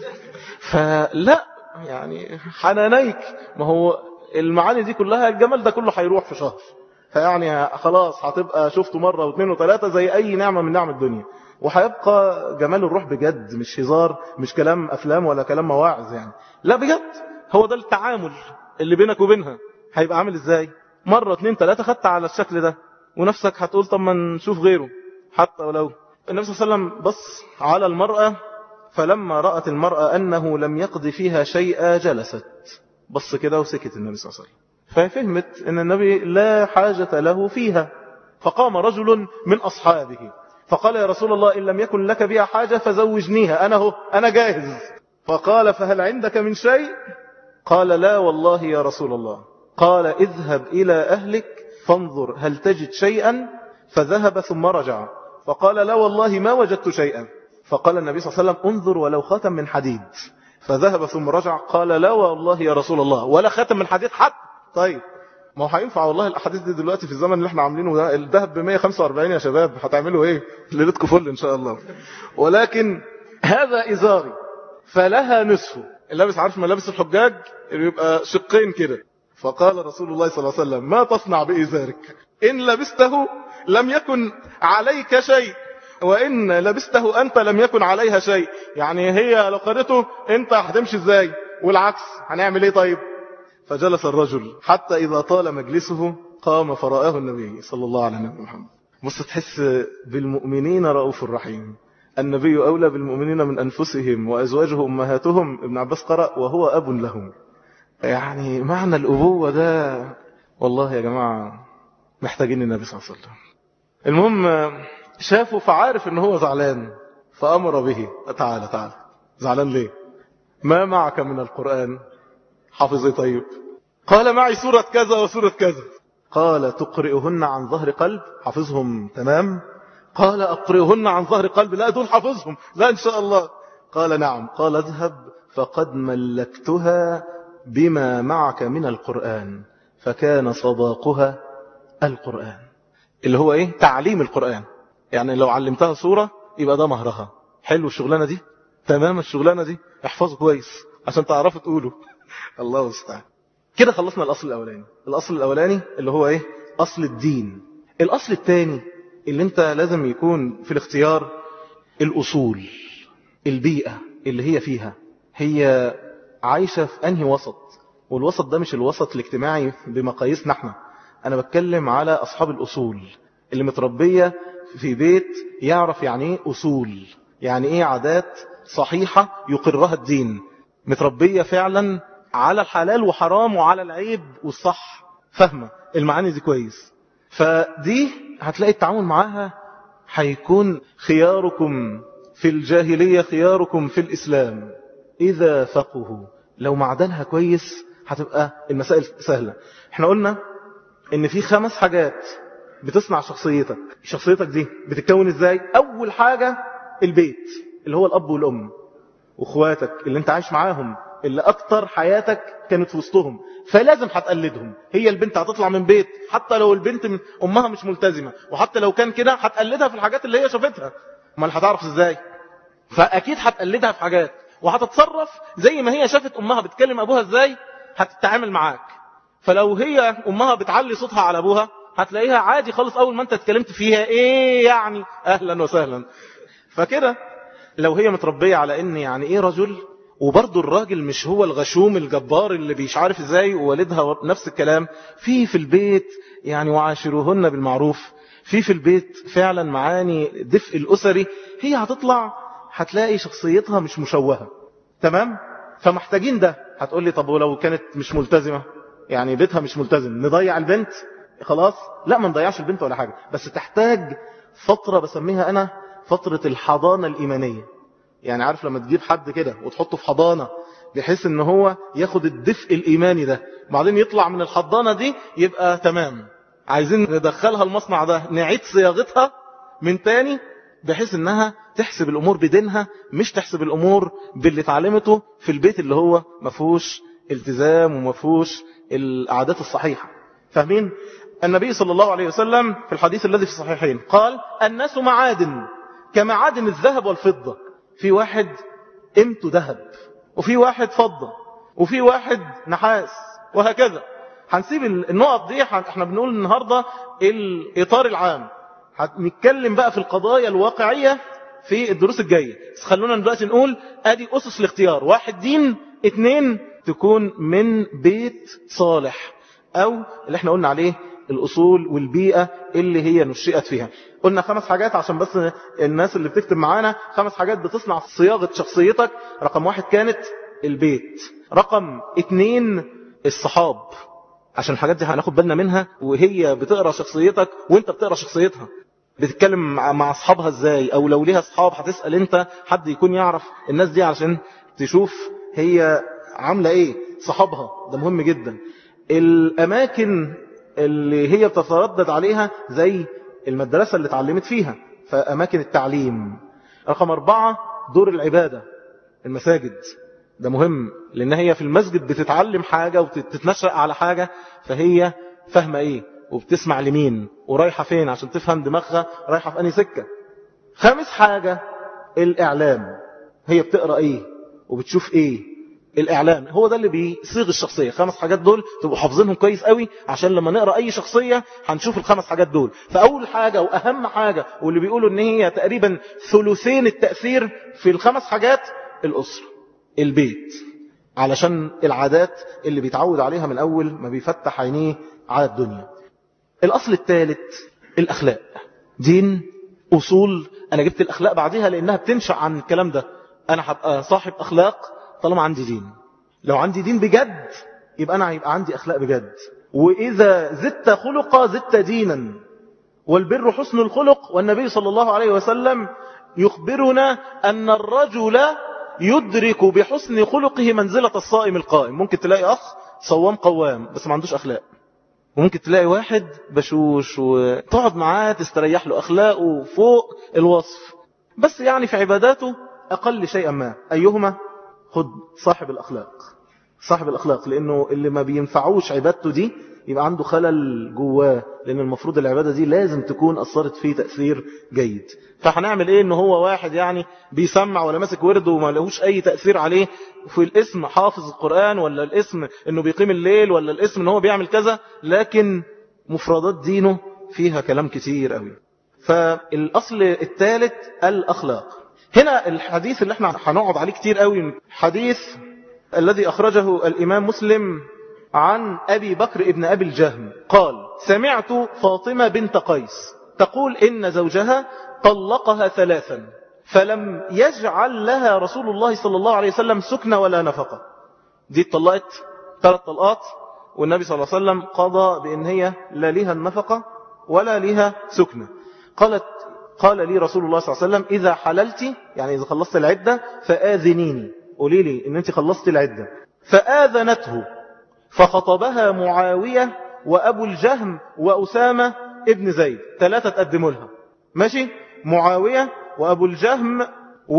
فلا يعني حنانيك، ما هو المعاني دي كلها، الجمال ده كله هيروح في شهر، فيعني خلاص هتبقى شفته مرة واثنين وثلاثة زي أي نعمة من نعم الدنيا، وهيبقى جمال الروح بجد، مش هزار، مش كلام أفلام ولا كلام مواعظ يعني، لا بجد. هو ده التعامل اللي بينك وبينها هيبقى عامل ازاي؟ مرة اثنين ثلاثة خدت على الشكل ده، ونفسك هتقول طب ما نشوف غيره. حتى ولو النبي صلى الله عليه وسلم بص على المرأة، فلما رأت المرأة أنه لم يقضي فيها شيئا جلست، بص كده وسكت النبي صلى الله عليه وسلم، ففهمت أن النبي لا حاجة له فيها. فقام رجل من أصحابه فقال يا رسول الله إن لم يكن لك بها حاجة فزوجنيها، أنا هو أنا جاهز. فقال فهل عندك من شيء؟ قال لا والله يا رسول الله. قال اذهب إلى أهلك فانظر هل تجد شيئا، فذهب ثم رجع فقال لا والله ما وجدت شيئا. فقال النبي صلى الله عليه وسلم انظر ولو خاتم من حديد، فذهب ثم رجع قال لا والله يا رسول الله ولا خاتم من حديد حتى. طيب ما هو هينفع والله الأحاديث دي دلوقتي في الزمن اللي احنا عاملينه ده، الذهب ب مية وخمسة وأربعين يا شباب، هتعملوا ايه؟ ليلتكم فل ان شاء الله. ولكن هذا إزاري فلها نصفه، اللابس عارف ملابس الحجاج اللي يبقى شقين كده. فقال رسول الله صلى الله عليه وسلم ما تصنع بإزارك؟ إن لبسته لم يكن عليك شيء، وإن لبسته أنت لم يكن عليها شيء. يعني هي لو قرته أنت هتمشي إزاي؟ والعكس هنعمل إيه طيب؟ فجلس الرجل حتى إذا طال مجلسه قام فرآه النبي صلى الله عليه وسلم. بص تحس بالمؤمنين رؤوف الرحيم، النبي أولى بالمؤمنين من أنفسهم وأزواجه أمهاتهم. ابن عباس قرأ وهو أب لهم. يعني معنى الأبوة ده والله يا جماعة محتاجين النبي صلى الله عليه وسلم. المهم شافه فعارف ان هو زعلان فأمر به تعالى تعالى. زعلان ليه؟ ما معك من القرآن؟ حافظي طيب؟ قال معي سورة كذا وسورة كذا. قال تقرئهن عن ظهر قلب؟ حافظهم تمام؟ قال أقرئهن عن ظهر قلب؟ لا دول حافظهم، لا إن شاء الله. قال نعم. قال اذهب فقد ملكتها بما معك من القرآن، فكان صداقها القرآن، اللي هو ايه؟ تعليم القرآن. يعني لو علمتها سورة يبقى ده مهرها. حلو الشغلانة دي؟ تمام الشغلانة دي؟ احفظوا كويس عشان تعرفوا تقولوا. الله استعان. كده خلصنا الأصل الأولاني. الأصل الأولاني اللي هو ايه؟ أصل الدين. الأصل الثاني اللي انت لازم يكون في الاختيار الأصول، البيئة اللي هي فيها، هي عايشة في أنهي وسط. والوسط ده مش الوسط الاجتماعي بمقاييسنا احنا، أنا بتكلم على أصحاب الأصول اللي متربية في بيت يعرف يعني ايه أصول، يعني ايه عادات صحيحة يقرها الدين، متربية فعلا على الحلال وحرام وعلى العيب والصح، فاهمة المعاني دي كويس. فدي هتلاقي التعامل معاها هيكون خياركم في الجاهلية خياركم في الإسلام إذا فقهوا. لو معدنها كويس هتبقى المسائل سهلة. احنا قلنا ان في خمس حاجات بتصنع شخصيتك. شخصيتك دي بتتكون ازاي؟ اول حاجة البيت اللي هو الاب والام واخواتك اللي انت عايش معاهم، اللي اكتر حياتك كانت في وسطهم، فلازم هتقلدهم. هي البنت هتطلع من بيت حتى لو البنت من امها مش ملتزمة، وحتى لو كان كده هتقلدها في الحاجات اللي هي شافتها. امال هتعرف ازاي؟ فاكيد هتقلدها في حاجات، وهتتصرف زي ما هي شافت امها بتكلم ابوها ازاي هتتعامل معاك. فلو هي امها بتعلي صوتها على ابوها هتلاقيها عادي خالص، اول ما انت اتكلمت فيها ايه يعني اهلا وسهلا. فكده لو هي متربية على ان يعني ايه رجل، وبرضو الراجل مش هو الغشوم الجبار اللي مش عارف ازاي، ووالدها نفس الكلام، في في البيت يعني وعاشروهن بالمعروف، في في البيت فعلا معاني دفء الأسري، هي هتطلع هتلاقي شخصيتها مش مشوهة. تمام؟ فمحتاجين ده. هتقول لي طب ولو كانت مش ملتزمة، يعني بيتها مش ملتزم، نضيع البنت خلاص؟ لا، ما نضيعش البنت ولا حاجة، بس تحتاج فترة بسميها أنا فترة الحضانة الإيمانية. يعني عارف لما تجيب حد كده وتحطه في حضانة بحيث ان هو ياخد الدفء الإيماني ده، وبعدين يطلع من الحضانة دي يبقى تمام. عايزين ندخلها المصنع ده، نعيد صياغتها من تاني بحيث انها تحسب الامور بدينها، مش تحسب الامور باللي اتعلمته في البيت اللي هو مفهوش التزام ومفهوش العادات الصحيحة. فاهمين؟ النبي صلى الله عليه وسلم في الحديث الذي في الصحيحين قال: الناس معادن كمعادن الذهب والفضة. في واحد قيمته ذهب، وفي واحد فضة، وفي واحد نحاس، وهكذا. هنسيب النقط دي، احنا بنقول النهاردة الإطار العام، هنتكلم بقى في القضايا الواقعية في الدروس الجاية. بس خلونا دلوقتي نقول ادي أسس الاختيار: واحد دين، اتنين تكون من بيت صالح، او اللي احنا قلنا عليه الأصول والبيئة اللي هي نشئت فيها. قلنا خمس حاجات عشان بس الناس اللي بتكتب معانا، خمس حاجات بتصنع صياغة شخصيتك. رقم واحد كانت البيت، رقم اتنين الصحاب، عشان الحاجات دي هناخد بالنا منها وهي بتقرأ شخصيتك وانت بتقرأ شخصيتها. بتتكلم مع اصحابها ازاي، او لو ليها اصحاب هتسأل انت حد يكون يعرف الناس دي عشان تشوف هي عاملة ايه صحابها. ده مهم جدا. الاماكن اللي هي بتتردد عليها زي المدرسة اللي اتعلمت فيها، فاماكن التعليم. رقم اربعة دور العبادة، المساجد. ده مهم لان هي في المسجد بتتعلم حاجة وتتنشأ على حاجة، فهي فاهمة ايه وبتسمع لمين ورايحة فين عشان تفهم دماغها رايحة في انهي سكة. خامس حاجة الاعلام، هي بتقرأ ايه وبتشوف ايه. الاعلام هو ده اللي بيصيغ الشخصية. خمس حاجات دول تبقوا حافظينهم كويس قوي، عشان لما نقرأ اي شخصية هنشوف الخمس حاجات دول. فاول حاجة واهم حاجة، واللي بيقولوا ان هي تقريبا ثلثين التأثير في الخمس حاجات، الأسرة، البيت، علشان العادات اللي بيتعود عليها من أول ما بيفتح عينيه على الدنيا. الأصل الثالث الأخلاق. دين، أصول. أنا جبت الأخلاق بعدها لأنها بتنشأ عن الكلام ده. أنا هبقى صاحب أخلاق طالما عندي دين. لو عندي دين بجد يبقى أنا هيبقى عندي أخلاق بجد. وإذا زدت خلقا زدت دينا، والبر حسن الخلق. والنبي صلى الله عليه وسلم يخبرنا أن الرجل يدرك بحسن خلقه منزلة الصائم القائم. ممكن تلاقي أخ صوام قوام بس ما عندوش أخلاق، وممكن تلاقي واحد بشوش وتقعد معاه تستريح له، أخلاقه فوق الوصف، بس يعني في عباداته أقل شيئا ما. أيهما؟ خد صاحب الأخلاق. صاحب الأخلاق، لأنه اللي ما بينفعوش عبادته دي يبقى عنده خلل جواه، لأن المفروض العبادة دي لازم تكون أثرت فيه تأثير جيد. فهنعمل إيه؟ إنه هو واحد يعني بيسمع ولا ماسك ورد وما لهوش أي تأثير عليه في الاسم حافظ القرآن، ولا الاسم إنه بيقيم الليل، ولا الاسم إنه هو بيعمل كذا، لكن مفردات دينه فيها كلام كتير قوي. فالأصل الثالث الأخلاق. هنا الحديث اللي احنا هنقعد عليه كتير قوي، حديث الذي أخرجه الإمام مسلم عن أبي بكر ابن أبي الجهم قال: سمعت فاطمة بنت قيس تقول إن زوجها طلقها ثلاثا فلم يجعل لها رسول الله صلى الله عليه وسلم سكنة ولا نفقة. دي طلقت ثلاث طلقات، والنبي صلى الله عليه وسلم قضى بأن هي لا لها النفقة ولا لها سكنة. قالت قال لي رسول الله صلى الله عليه وسلم: إذا حللت، يعني إذا خلصت العدة، فآذنيني، قولي لي إن أنت خلصت العدة. فآذنته فخطبها معاوية وأبو الجهم وأسامة ابن زيد، ثلاثة تقدموا لها. ماشي، معاوية وأبو الجهم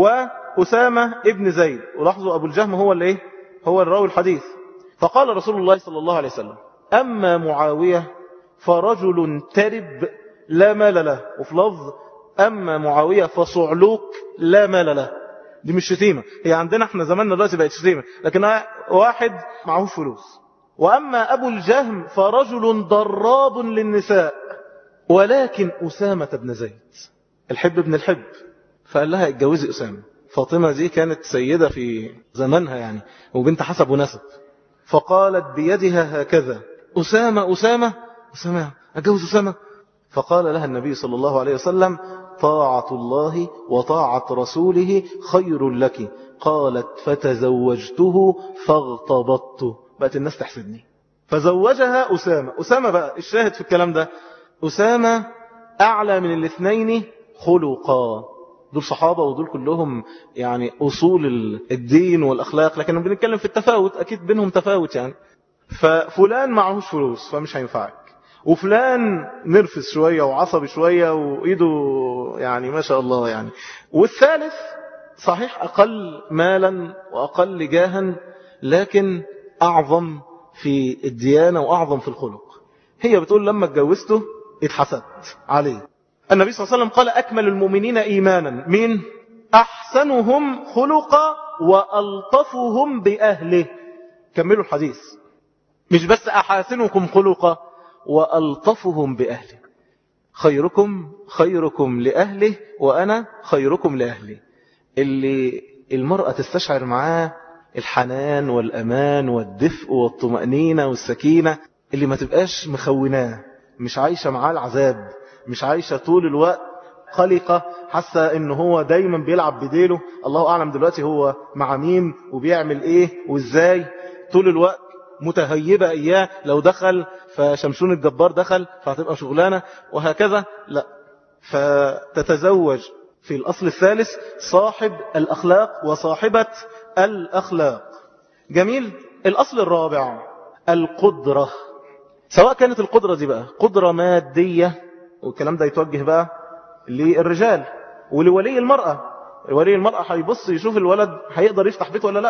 وأسامة ابن زيد. ولاحظوا أبو الجهم هو اللي إيه؟ هو الراوي الحديث. فقال رسول الله صلى الله عليه وسلم: أما معاوية فرجل ترب لا مال له. وفي لفظ: أما معاوية فصعلوك لا مال له. دي مش شتيمة، هي عندنا احنا زماننا دلوقتي بقت شتيمة، لكن واحد معه فلوس. وأما أبو الجهم فرجل ضراب للنساء ولكن أسامة بن زيد الحب ابن الحب. فقال لها: اتجوزي أسامة. فاطمة دي كانت سيدة في زمانها يعني، وبنت حسب ونسب. فقالت بيدها هكذا: أسامة أسامة أسامة، أتجوز أسامة. فقال لها النبي صلى الله عليه وسلم: طاعة الله وطاعة رسوله خير لك. قالت: فتزوجته فاغتبطته. بقت الناس تحسدني. فزوجها أسامة. أسامة بقى الشاهد في الكلام ده، أسامة أعلى من الاثنين خلقا. دول صحابة ودول كلهم يعني أصول الدين والأخلاق، لكن بنتكلم في التفاوت، أكيد بينهم تفاوت يعني. ففلان معهوش فلوس فمش هينفعك، وفلان نرفز شوية وعصبي شوية وإيده يعني ما شاء الله يعني. والثالث صحيح أقل مالا وأقل جاها، لكن أعظم في الديانة وأعظم في الخلق. هي بتقول لما اتجوزته اتحسدت عليه. النبي صلى الله عليه وسلم قال: أكمل المؤمنين إيمانا مين؟ أحسنهم خلقا وألطفهم بأهله. كملوا الحديث، مش بس أحسنكم خلقا، وألطفهم بأهله. خيركم خيركم لأهله وأنا خيركم لأهلي. اللي المرأة تستشعر معاه الحنان والأمان والدفء والطمأنينة والسكينة، اللي ما تبقاش مخوناه، مش عايشة معاه العذاب، مش عايشة طول الوقت قلقة، حاسة انه هو دايما بيلعب بديله، الله أعلم دلوقتي هو مع مين وبيعمل ايه وازاي، طول الوقت متهيبة إياه، لو دخل فشمشون الجبار دخل فهتبقى شغلانة وهكذا. لا، فتتزوج في الأصل الثالث صاحب الأخلاق وصاحبة الأخلاق. جميل. الأصل الرابع القدرة، سواء كانت القدرة دي بقى قدرة مادية، والكلام ده يتوجه بقى للرجال ولولي المرأة. ولي المرأة هيبص يشوف الولد هيقدر يفتح بيت ولا لا،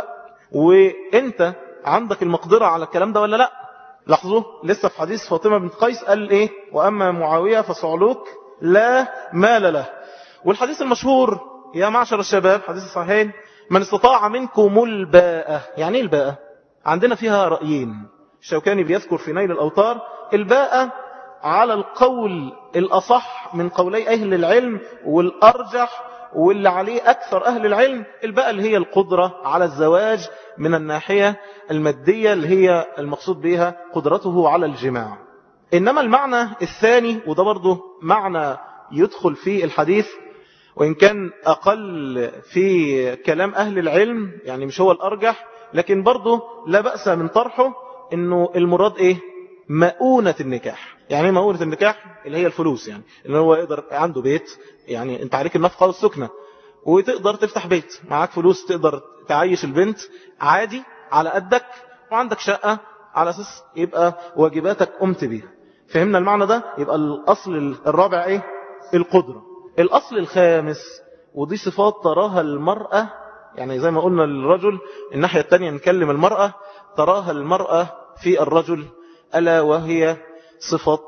وانت عندك المقدرة على الكلام ده ولا لا. لاحظوا لسه في حديث فاطمة بنت قيس قال ايه؟ وأما معاوية فصعلوك لا مال له. والحديث المشهور يا معشر الشباب، حديث الصحيحين: من استطاع منكم الباءة. يعني ايه الباءة؟ عندنا فيها رأيين. الشوكاني بيذكر في نيل الأوطار الباءة على القول الأصح من قولي أهل العلم والأرجح واللي عليه أكثر أهل العلم، الباءة اللي هي القدرة على الزواج من الناحية المادية، اللي هي المقصود بها قدرته على الجماع. إنما المعنى الثاني، وده برضه معنى يدخل في الحديث وإن كان أقل في كلام أهل العلم، يعني مش هو الأرجح، لكن برضه لا بأس من طرحه، إنه المراد إيه؟ مؤونة النكاح. يعني مؤونة النكاح اللي هي الفلوس، يعني اللي هو يقدر عنده بيت، يعني انت عليك النفقة والسكنة، وتقدر تفتح بيت، معاك فلوس تقدر تعيش البنت عادي على قدك، وعندك شقة على أساس يبقى واجباتك قمت بيها. فهمنا المعنى ده؟ يبقى الأصل الرابع إيه؟ القدرة. الأصل الخامس، ودي صفات تراها المرأة، يعني زي ما قلنا للرجل، الناحية التانية نكلم المرأة، تراها المرأة في الرجل، ألا وهي صفة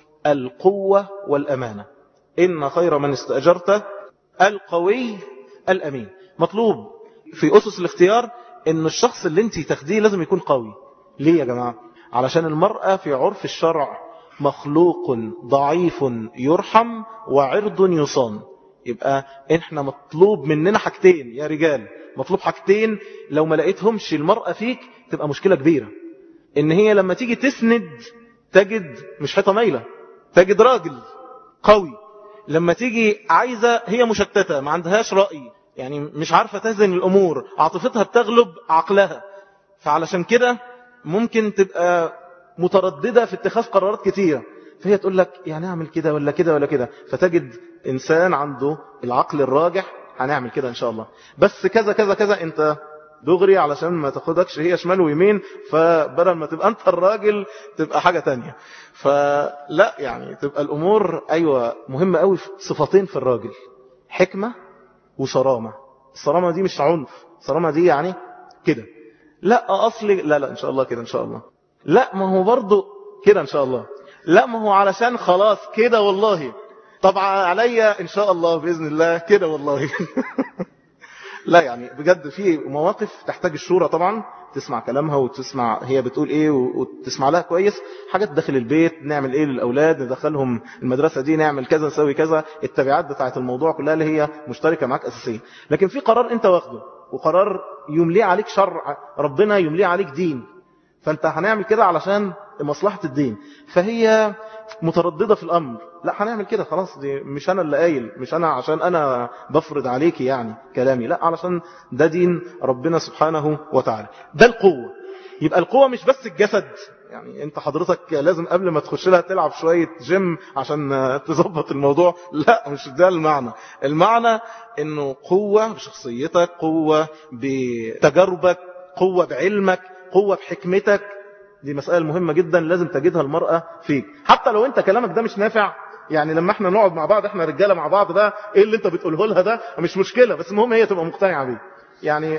القوة والأمانة. إن خير من استأجرت القوي الأمين. مطلوب في أسس الاختيار إن الشخص اللي انت تاخديه لازم يكون قوي. ليه يا جماعة؟ علشان المرأة في عرف الشرع مخلوق ضعيف يرحم وعرض يصان. يبقى احنا مطلوب مننا حاجتين يا رجال، مطلوب حاجتين لو ما لقيتهمش المرأة فيك تبقى مشكلة كبيرة. ان هي لما تيجي تسند تجد مش حيطة ميلة، تجد راجل قوي. لما تيجي عايزة هي مشتتة، ما عندهاش رأي، يعني مش عارفة تهزن الأمور، عاطفتها بتغلب عقلها، فعلشان كده ممكن تبقى مترددة في اتخاذ قرارات كتيرة. فهي تقول لك يعني اعمل كده ولا كده ولا كده، فتجد إنسان عنده العقل الراجح هنعمل كده إن شاء الله، بس كذا كذا كذا انت دغري علشان ما تاخدكش هي شمال ويمين، فبدل ما تبقى انت الراجل تبقى حاجة تانية. فلا يعني تبقى الامور ايوه مهمة قوي في صفتين في الراجل، حكمة وصرامة. الصرامة دي مش عنف، الصرامة دي يعني كده لا اصلي لا لا ان شاء الله كده ان شاء الله، لا ما هو برضو كده ان شاء الله، لا ما هو علشان خلاص كده والله، طبعا عليا ان شاء الله باذن الله كده والله. لا يعني بجد في مواقف تحتاج الشورى طبعا، تسمع كلامها وتسمع هي بتقول ايه وتسمع لها كويس. حاجات داخل البيت نعمل ايه للاولاد، ندخلهم المدرسه دي، نعمل كذا نسوي كذا، التبعات بتاعه الموضوع كلها اللي هي مشتركه معاك اساسيه. لكن في قرار انت واخده وقرار يمليه عليك شرع ربنا، يمليه عليك دين، فانت هنعمل كده علشان مصلحة الدين، فهي مترددة في الأمر، لا هنعمل كده خلاص، دي مش أنا اللي قايل، مش أنا عشان أنا بفرض عليكي يعني كلامي، لا علشان ده دين ربنا سبحانه وتعالى. ده القوة. يبقى القوة مش بس الجسد، يعني انت حضرتك لازم قبل ما تخش لها تلعب شوية جيم عشان تظبط الموضوع، لا مش ده المعنى. المعنى انه قوة بشخصيتك، قوة بتجاربك، قوة بعلمك، قوة بحكمتك. دي مسألة مهمة جدا لازم تجدها المرأة فيك، حتى لو انت كلامك ده مش نافع. يعني لما احنا نقعد مع بعض، احنا رجالة مع بعض، ده ايه اللي انت بتقوله لها ده مش مشكلة، بس المهم هي تبقى مقتنعة بيه، يعني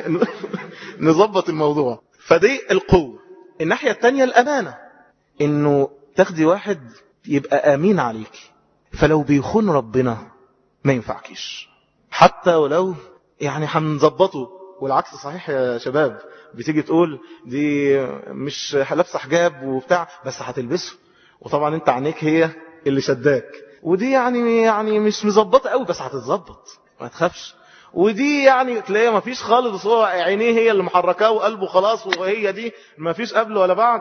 نظبط الموضوع. فدي القوة. الناحية التانية الأمانة، انه تاخدي واحد يبقى امين عليك، فلو بيخون ربنا ما ينفعكيش، حتى ولو يعني هنظبطه. والعكس صحيح يا شباب، بتيجي تقول دي مش لابسه حجاب وبتاع بس هتلبسه، وطبعا انت عينيك هي اللي شداك، ودي يعني يعني مش مظبطه قوي بس هتتظبط ما تخافش، ودي يعني تلاقيها ما فيش خالص، هو عينيه هي اللي محركاه وقلبه خلاص، وهي دي ما فيش قبل ولا بعد.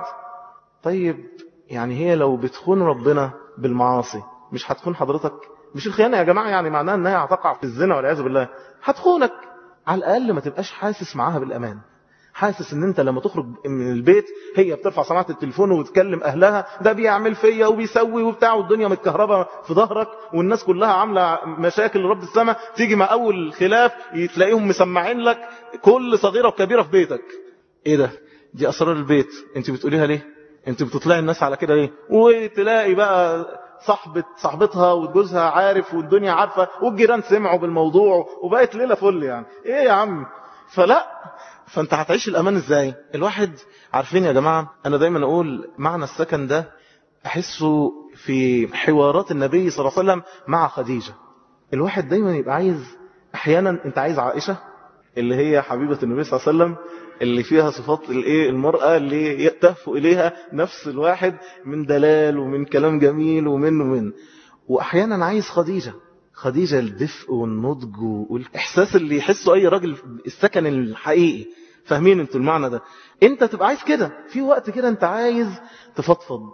طيب يعني هي لو بتخون ربنا بالمعاصي مش هتخون حضرتك؟ مش الخيانة يا جماعة يعني معناها انها هتقع في الزنا والعياذ بالله، هتخونك. على الأقل ما تبقاش حاسس معاها بالأمان، حاسس ان انت لما تخرج من البيت هي بترفع سماعة التليفون وتكلم اهلها، ده بيعمل فيا وبيسوي وبتاع، والدنيا متكهربة في ظهرك، والناس كلها عاملة مشاكل لرب السماء، تيجي مع اول خلاف تلاقيهم مسمعين لك كل صغيرة وكبيرة في بيتك. ايه ده؟ دي اسرار البيت، انت بتقوليها ليه؟ انت بتطلعي الناس على كده ليه؟ وتلاقي بقى صاحبة صاحبتها وجوزها عارف والدنيا عارفة والجيران سمعوا بالموضوع وبقت ليلة فل، يعني ايه يا عم؟ فلا، فانت هتعيش الامان ازاي؟ الواحد عارفين يا جماعة، انا دايما اقول معنى السكن ده احسه في حوارات النبي صلى الله عليه وسلم مع خديجة. الواحد دايما يبقى عايز، احيانا انت عايز عائشة اللي هي حبيبة النبي صلى الله عليه وسلم، اللي فيها صفات الايه المرأة اللي يتهفوا اليها نفس الواحد من دلال ومن كلام جميل ومن ومن واحيانا عايز خديجة، خديجة الدفء والنضج والاحساس اللي يحسه اي راجل، السكن الحقيقي. فاهمين انتوا المعنى ده؟ انت تبقى عايز كده في وقت كده، انت عايز تفضفض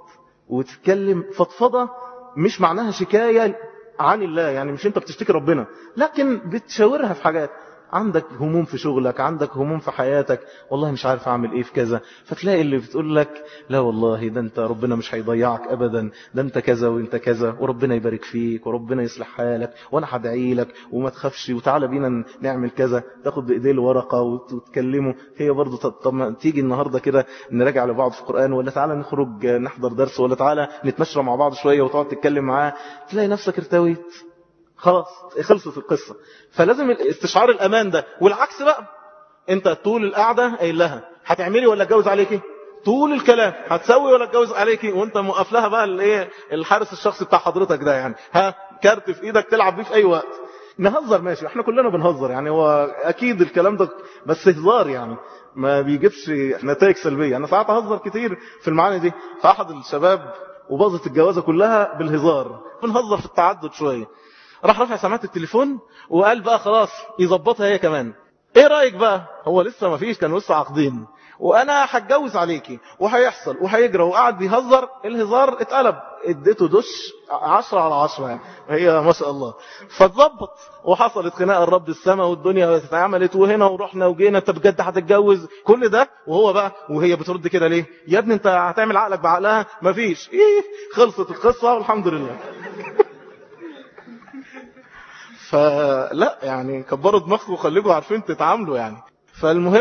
وتتكلم فضفضة، مش معناها شكاية عن الله، يعني مش انت بتشتكي ربنا، لكن بتشاورها في حاجات، عندك هموم في شغلك، عندك هموم في حياتك، والله مش عارف اعمل ايه في كذا، فتلاقي اللي بتقول لك لا والله ده انت ربنا مش هيضيعك ابدا، ده انت كذا وانت كذا، وربنا يبارك فيك وربنا يصلح حالك وانا هدعي لك وما تخافش وتعالى بينا نعمل كذا، تاخد بايديه الورقه وتكلمه. هي برضه طب ما تيجي النهارده كده نراجع لبعض في القرآن، ولا تعالى نخرج نحضر درس، ولا تعالى نتمشى مع بعض شويه وتقعد تتكلم معاه، تلاقي نفسك ارتويت خلاص، خلصت القصة. فلازم استشعار الأمان ده. والعكس بقى، انت طول القعدة قايل لها هتعملي ولا اتجوز عليكي، طول الكلام هتسوي ولا اتجوز عليكي، وانت موقف لها بقى الايه الحارس الشخصي بتاع حضرتك ده، يعني ها كارت في ايدك تلعب بيه في اي وقت. نهزر ماشي، احنا كلنا بنهزر، يعني هو اكيد الكلام ده بس هزار، يعني ما بيجيبش نتائج سلبية. انا ساعات اهزر كتير في المعاني دي. فاحد الشباب وباظت الجوازة كلها بالهزار، بنهزر في التعدد شوية، راح رفع سماعة التليفون وقال بقى خلاص يظبطها هي كمان. ايه رأيك بقى؟ هو لسه ما فيش، كان لسه عاقدين، وانا هتجوز عليكي وهيحصل وهيجرى، وقعد بيهزر، الهزار اتقلب، اديته دش عشرة على عشرة، يعني هي ما شاء الله. فتظبط وحصلت خناقه الرب السماء والدنيا اتعملت، وهنا ورحنا وجينا، انت بجد هتتجوز كل ده؟ وهو بقى وهي بترد كده ليه يا ابني؟ انت هتعمل عقلك بعقلها؟ مفيش ايه، خلصت القصه والحمد لله. فلا يعني كبروا دماغكم وخليكم عارفين تتعاملوا يعني. فالمهم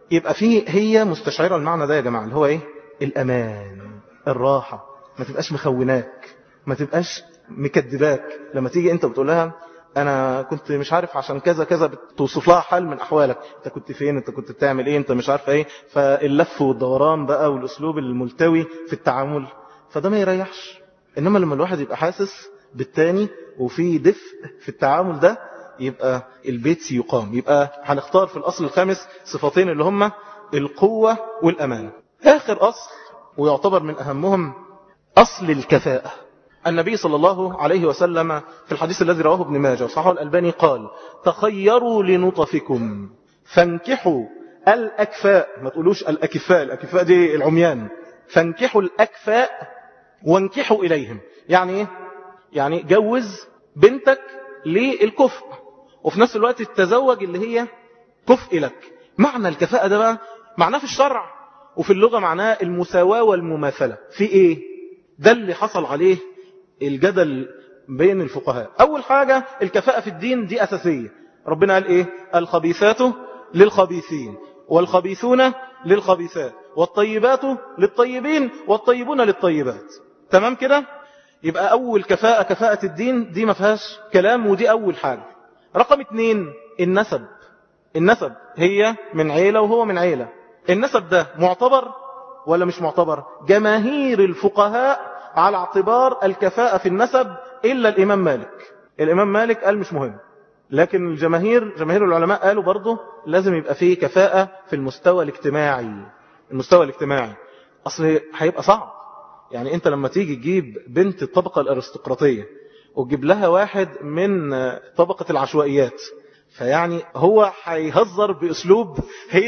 يبقى فيه هي مستشعرة المعنى ده يا جماعة اللي هو ايه؟ الأمان، الراحة، ما تبقاش مخوناك، ما تبقاش مكدباك. لما تيجي انت بتقول لها انا كنت مش عارف عشان كذا كذا، بتوصف لها حال من احوالك، انت كنت فين، انت كنت بتعمل ايه، انت مش عارف ايه، فاللف والدوران بقى والاسلوب الملتوي في التعامل، فده ما يريحش. انما لما الواحد يبقى حاسس بالتاني وفي دفء في التعامل ده، يبقى البيت يقام. يبقى هنختار في الاصل الخامس صفتين اللي هما القوة والامان. اخر اصل ويعتبر من اهمهم اصل الكفاءة. النبي صلى الله عليه وسلم في الحديث الذي رواه ابن ماجه وصححه الألباني قال: تخيروا لنطفكم فانكحوا الأكفاء. ما تقولوش الأكفاء، الأكفاء دي العميان. فانكحوا الأكفاء وانكحوا إليهم. يعني ايه؟ يعني جوز بنتك للكفء وفي نفس الوقت تتزوج اللي هي كفء لك. معنى الكفاءة ده بقى معناه في الشرع وفي اللغة معناه المساواة والمماثلة. في ايه؟ ده اللي حصل عليه الجدل بين الفقهاء. أول حاجة الكفاءة في الدين دي أساسية. ربنا قال إيه؟ الخبيثات للخبيثين والخبيثون للخبيثات والطيبات للطيبين والطيبون للطيبات. تمام كده؟ يبقى أول كفاءة كفاءة الدين دي ما فيهاش كلام، ودي أول حاجة. رقم اتنين النسب. النسب هي من عيلة وهو من عيلة. النسب ده معتبر ولا مش معتبر؟ جماهير الفقهاء على اعتبار الكفاءة في النسب إلا الإمام مالك. الإمام مالك قال مش مهم، لكن الجماهير جماهير العلماء قالوا برضه لازم يبقى فيه كفاءة في المستوى الاجتماعي. المستوى الاجتماعي أصل هيبقى صعب. يعني أنت لما تيجي تجيب بنت الطبقة الأرستقراطية وتجيب لها واحد من طبقة العشوائيات، فيعني هو هيهزر بأسلوب هي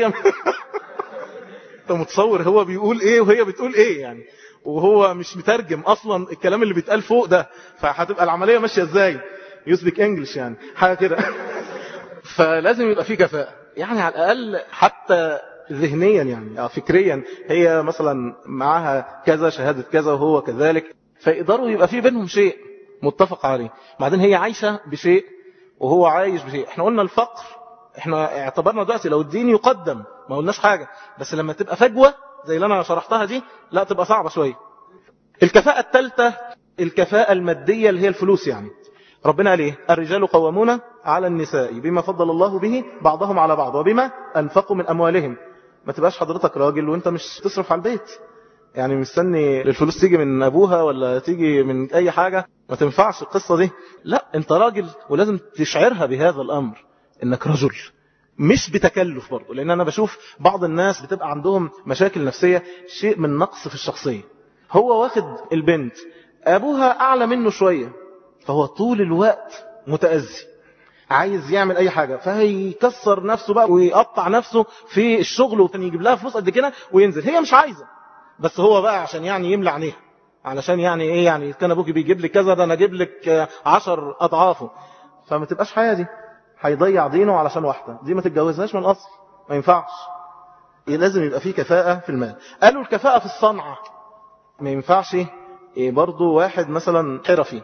انت متصور هو بيقول ايه وهي بتقول ايه يعني، وهو مش مترجم اصلا الكلام اللي بيتقال فوق ده، فهتبقى العملية ماشية ازاي؟ يسبك انجلش يعني حاجة كده. فلازم يبقى فيه كفاءة، يعني على الاقل حتى ذهنيا يعني فكريا، هي مثلا معاها كذا شهادة كذا وهو كذلك، فيقدروا يبقى فيه بينهم شيء متفق عليه. بعدين هي عايشة بشيء وهو عايش بشيء. احنا قلنا الفقر، احنا اعتبرنا دلوقتي لو الدين يقدم ما قلناش حاجة، بس لما تبقى فجوة زي اللي انا شرحتها دي لا تبقى صعبة شوية. الكفاءة الثالثة الكفاءة المادية اللي هي الفلوس. يعني ربنا قال ايه؟ الرجال قوامون على النساء بما فضل الله به بعضهم على بعض وبما انفقوا من اموالهم. ما تبقاش حضرتك راجل وانت مش تصرف على البيت، يعني مستني الفلوس تيجي من ابوها ولا تيجي من اي حاجة، ما تنفعش القصة دي. لا، انت راجل ولازم تشعرها بهذا الامر انك رجل، مش بتكلف برضه. لان انا بشوف بعض الناس بتبقى عندهم مشاكل نفسية، شيء من نقص في الشخصية. هو واخد البنت ابوها اعلى منه شوية، فهو طول الوقت متأذي عايز يعمل اي حاجة، فهيكسر نفسه بقى ويقطع نفسه في الشغل وكان يجيب لها فلوس قد كده وينزل. هي مش عايزة، بس هو بقى عشان يعني يملى عينيها، علشان يعني ايه، يعني كان ابوك بيجيب لك كذا ده انا اجيب لك عشر اضعافه. فما تبقاش حياة دي، هيضيع دينه علشان واحدة دي ما تتجوزهاش من الاصل، ما ينفعش. لازم يبقى فيه كفاءة في المال. قالوا الكفاءة في الصنعة، ما ينفعش برضو واحد مثلا حرفي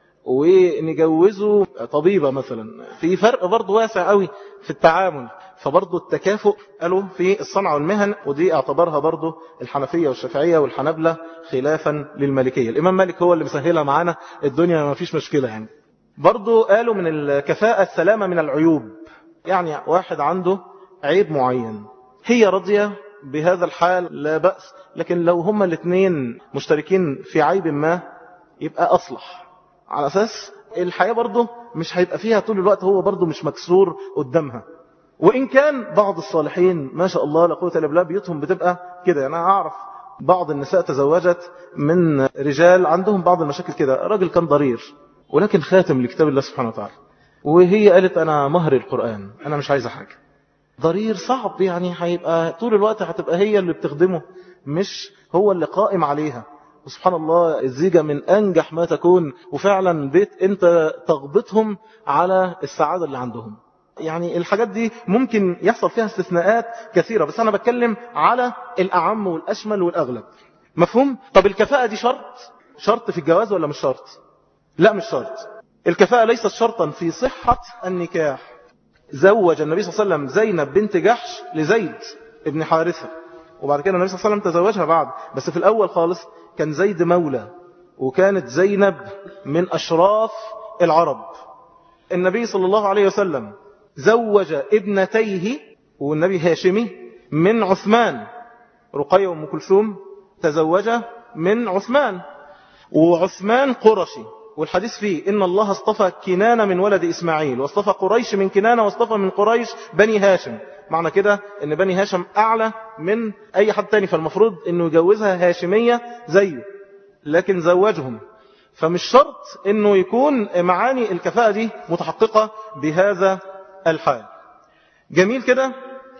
ونجوزه طبيبة مثلا، في فرق برضو واسع قوي في التعامل. فبرضو التكافؤ قالوا في الصنعة والمهن، ودي اعتبرها برضو الحنفية والشافعية والحنبلة خلافا للمالكية. الإمام مالك هو اللي مسهلها معانا الدنيا، ما فيش مشكلة يعني. برضو قالوا من الكفاءة السلامة من العيوب. يعني واحد عنده عيب معين، هي راضية بهذا الحال لا بأس، لكن لو هما الاثنين مشتركين في عيب ما يبقى أصلح، على أساس الحياة برضو مش هيبقى فيها طول الوقت هو برضو مش مكسور قدامها. وإن كان بعض الصالحين ما شاء الله لا قوة إلا بالله بيوتهم بتبقى كده. أنا أعرف بعض النساء تزوجت من رجال عندهم بعض المشاكل كده، راجل كان ضرير ولكن خاتم لكتاب الله سبحانه وتعالى، وهي قالت أنا مهر القرآن، أنا مش عايزة حاجة. ضرير صعب يعني، هيبقى طول الوقت هتبقى هي اللي بتخدمه مش هو اللي قائم عليها. وسبحان الله الزيجة من أنجح ما تكون، وفعلا بيت أنت تغبطهم على السعادة اللي عندهم. يعني الحاجات دي ممكن يحصل فيها استثناءات كثيرة، بس أنا بتكلم على الأعم والأشمل والأغلب. مفهوم؟ طب الكفاءة دي شرط شرط في الجواز ولا مش شرط؟ لا مش شرط. الكفاءة ليست شرطا في صحة النكاح. زوج النبي صلى الله عليه وسلم زينب بنت جحش لزيد ابن حارثة، وبعد كده النبي صلى الله عليه وسلم تزوجها بعد، بس في الأول خالص كان زيد مولى، وكانت زينب من أشراف العرب. النبي صلى الله عليه وسلم زوج ابنتيه، والنبي هاشمي، من عثمان. رقية وأم كلثوم تزوجها من عثمان، وعثمان قرشي، والحديث فيه إن الله اصطفى كنانة من ولد إسماعيل، واصطفى قريش من كنانة، واصطفى من قريش بني هاشم. معنى كده إن بني هاشم أعلى من أي حد تاني، فالمفروض إنه يجوزها هاشمية زيه، لكن زوجهم. فمش شرط إنه يكون معاني الكفاءة دي متحققة بهذا الحال. جميل كده.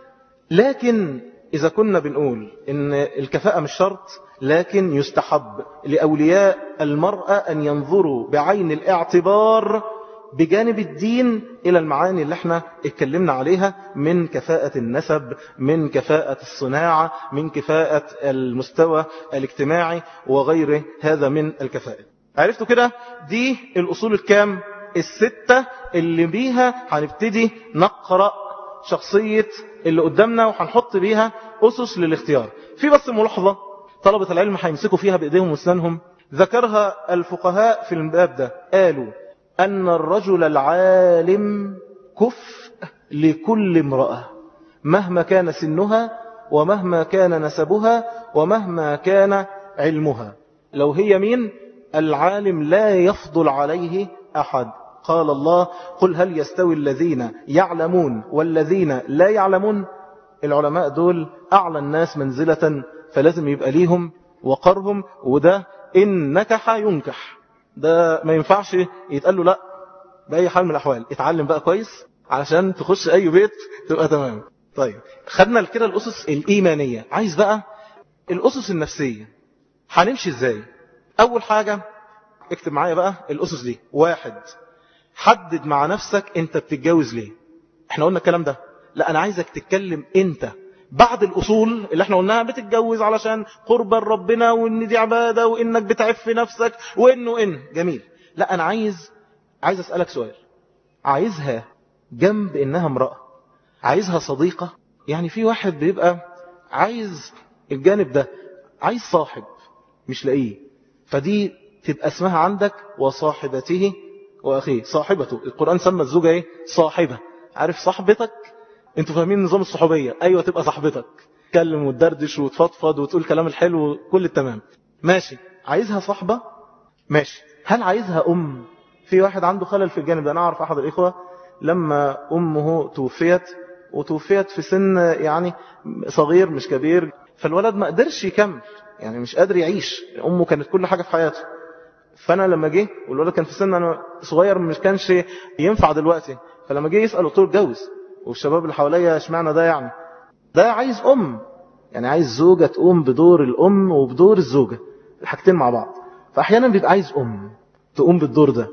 لكن إذا كنا بنقول إن الكفاءة مش شرط، لكن يستحب لأولياء المرأة أن ينظروا بعين الاعتبار بجانب الدين إلى المعاني اللي احنا اتكلمنا عليها، من كفاءة النسب، من كفاءة الصناعة، من كفاءة المستوى الاجتماعي، وغير هذا من الكفاءة. عرفتوا كده؟ دي الأصول الكام؟ الستة اللي بيها هنبتدي نقرأ شخصية اللي قدامنا، وهنحط بيها أسس للاختيار. في بس ملاحظة طلبة العلم هيمسكوا فيها بإيديهم واسنانهم، ذكرها الفقهاء في الباب ده، قالوا أن الرجل العالم كفء لكل امرأة مهما كان سنها، ومهما كان نسبها، ومهما كان علمها. لو هي مين؟ العالم لا يفضل عليه أحد. قال الله: قل هل يستوي الذين يعلمون والذين لا يعلمون؟ العلماء دول أعلى الناس منزلة، فلازم يبقى ليهم وقرهم، وده إن نكح ينكح، ده ما ينفعش يتقال له لا بأي حال من الأحوال. اتعلم بقى كويس علشان تخش أي بيت تبقى تمام. طيب، خدنا كده الأسس الإيمانية، عايز بقى الأسس النفسية. هنمشي إزاي؟ أول حاجة اكتب معايا بقى الأسس دي. واحد، حدد مع نفسك انت بتتجوز ليه. احنا قلنا الكلام ده، لا انا عايزك تتكلم انت بعد الأصول اللي احنا قلناها، بتتجوز علشان قرب ربنا، وان دي عبادة، وانك بتعف نفسك، وانه ان جميل. لا انا عايز عايز اسألك سؤال، عايزها جنب انها امرأة؟ عايزها صديقة؟ يعني في واحد بيبقى عايز الجانب ده، عايز صاحب مش لاقيه، فدي تبقى اسمها عندك وصاحبته وأخيه. صاحبته، القرآن سمى الزوجة ايه؟ صاحبة. عارف صاحبتك؟ انتوا فاهمين نظام الصحوبية؟ ايوه، تبقى صاحبتك، تكلم وتدردش وتفضفض وتقول كلام الحلو كل التمام، ماشي. عايزها صاحبة؟ ماشي. هل عايزها أم؟ في واحد عنده خلل في الجانب ده. أنا أعرف أحد الإخوة لما أمه توفيت، وتوفيت في سن يعني صغير مش كبير، فالولد ما قدرش يكمل، يعني مش قادر يعيش، أمه كانت كل حاجة في حياته. فأنا لما جه والولد كان في سن أنا صغير مش كانش ينفع دلوقتي، فلما جه يسأل قلت له اتجوز، والشباب اللي حواليا اشمعنى ده؟ يعني ده عايز أم، يعني عايز زوجة تقوم بدور الأم وبدور الزوجة، الحاجتين مع بعض. فأحيانا بيبقى عايز أم تقوم بالدور ده،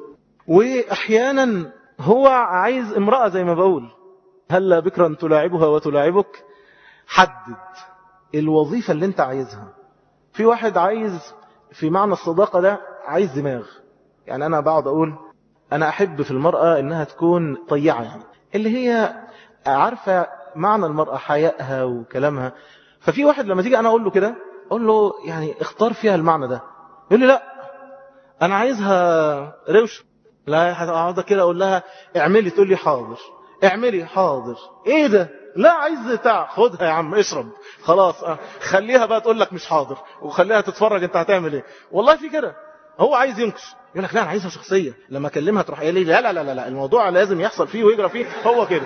وأحيانا هو عايز امرأة زي ما بقول، هل بكرا تلاعبها وتلاعبك. حدد الوظيفة اللي انت عايزها. في واحد عايز في معنى الصداقة ده عايز دماغ، يعني أنا بقعد أقول أنا أحب في المرأة إنها تكون طيعة، يعني اللي هي عارفة معنى المرأة، حيائها وكلامها. ففي واحد لما تيجي أنا أقول له كده، أقول له يعني اختار فيها المعنى ده، يقول لي لا أنا عايزها روش. لا، هقعد كده أقول لها اعملي، تقول لي حاضر، اعملي حاضر. ايه ده؟ لا عايز بتاع، خدها يا عم اشرب خلاص، اه. خليها بقى تقول لك مش حاضر، وخليها تتفرج انت هتعمل ايه. والله في كده، هو عايز ينكش، يقول لك لا انا عايزها شخصيه، لما اكلمها تروح قايله لي لا لا لا لا الموضوع لازم يحصل فيه ويجرى فيه، هو كده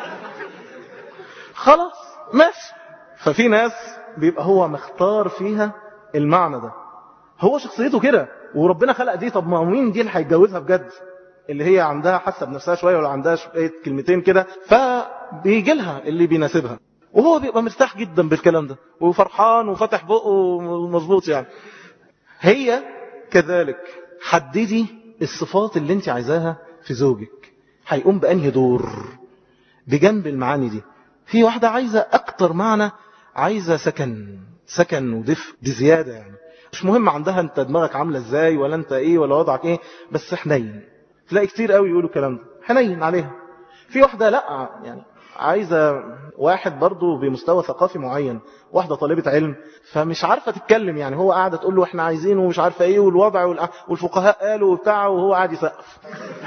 خلاص ماشي. ففي ناس بيبقى هو مختار فيها المعنى ده، هو شخصيته كده، وربنا خلق دي. طب ما مين دي اللي هيتجوزها بجد؟ اللي هي عندها حاسه بنفسها شويه، ولا عندها شويه كلمتين كده، فبيجي لها اللي بيناسبها، وهو بيبقى مرتاح جدا بالكلام ده، وفرحان وفتح بقه مظبوط. يعني هي كذلك، حددي الصفات اللي انت عايزاها في زوجك، هيقوم بأنهي دور بجنب المعاني دي. في واحدة عايزة أكتر معنى، عايزة سكن سكن ودفء بزيادة، يعني مش مهم عندها انت دماغك عاملة ازاي، ولا انت ايه، ولا وضعك ايه، بس حنين. تلاقي كتير قوي يقولوا الكلام ده، حنين عليها. في واحدة لا، يعني عايزة واحد برضو بمستوى ثقافي معين، واحدة طالبة علم فمش عارفة تتكلم، يعني هو قاعدة تقول له احنا عايزينه ومش عارفة ايه والوضع والفقهاء قالوا وبتاع وهو قاعد يسقف.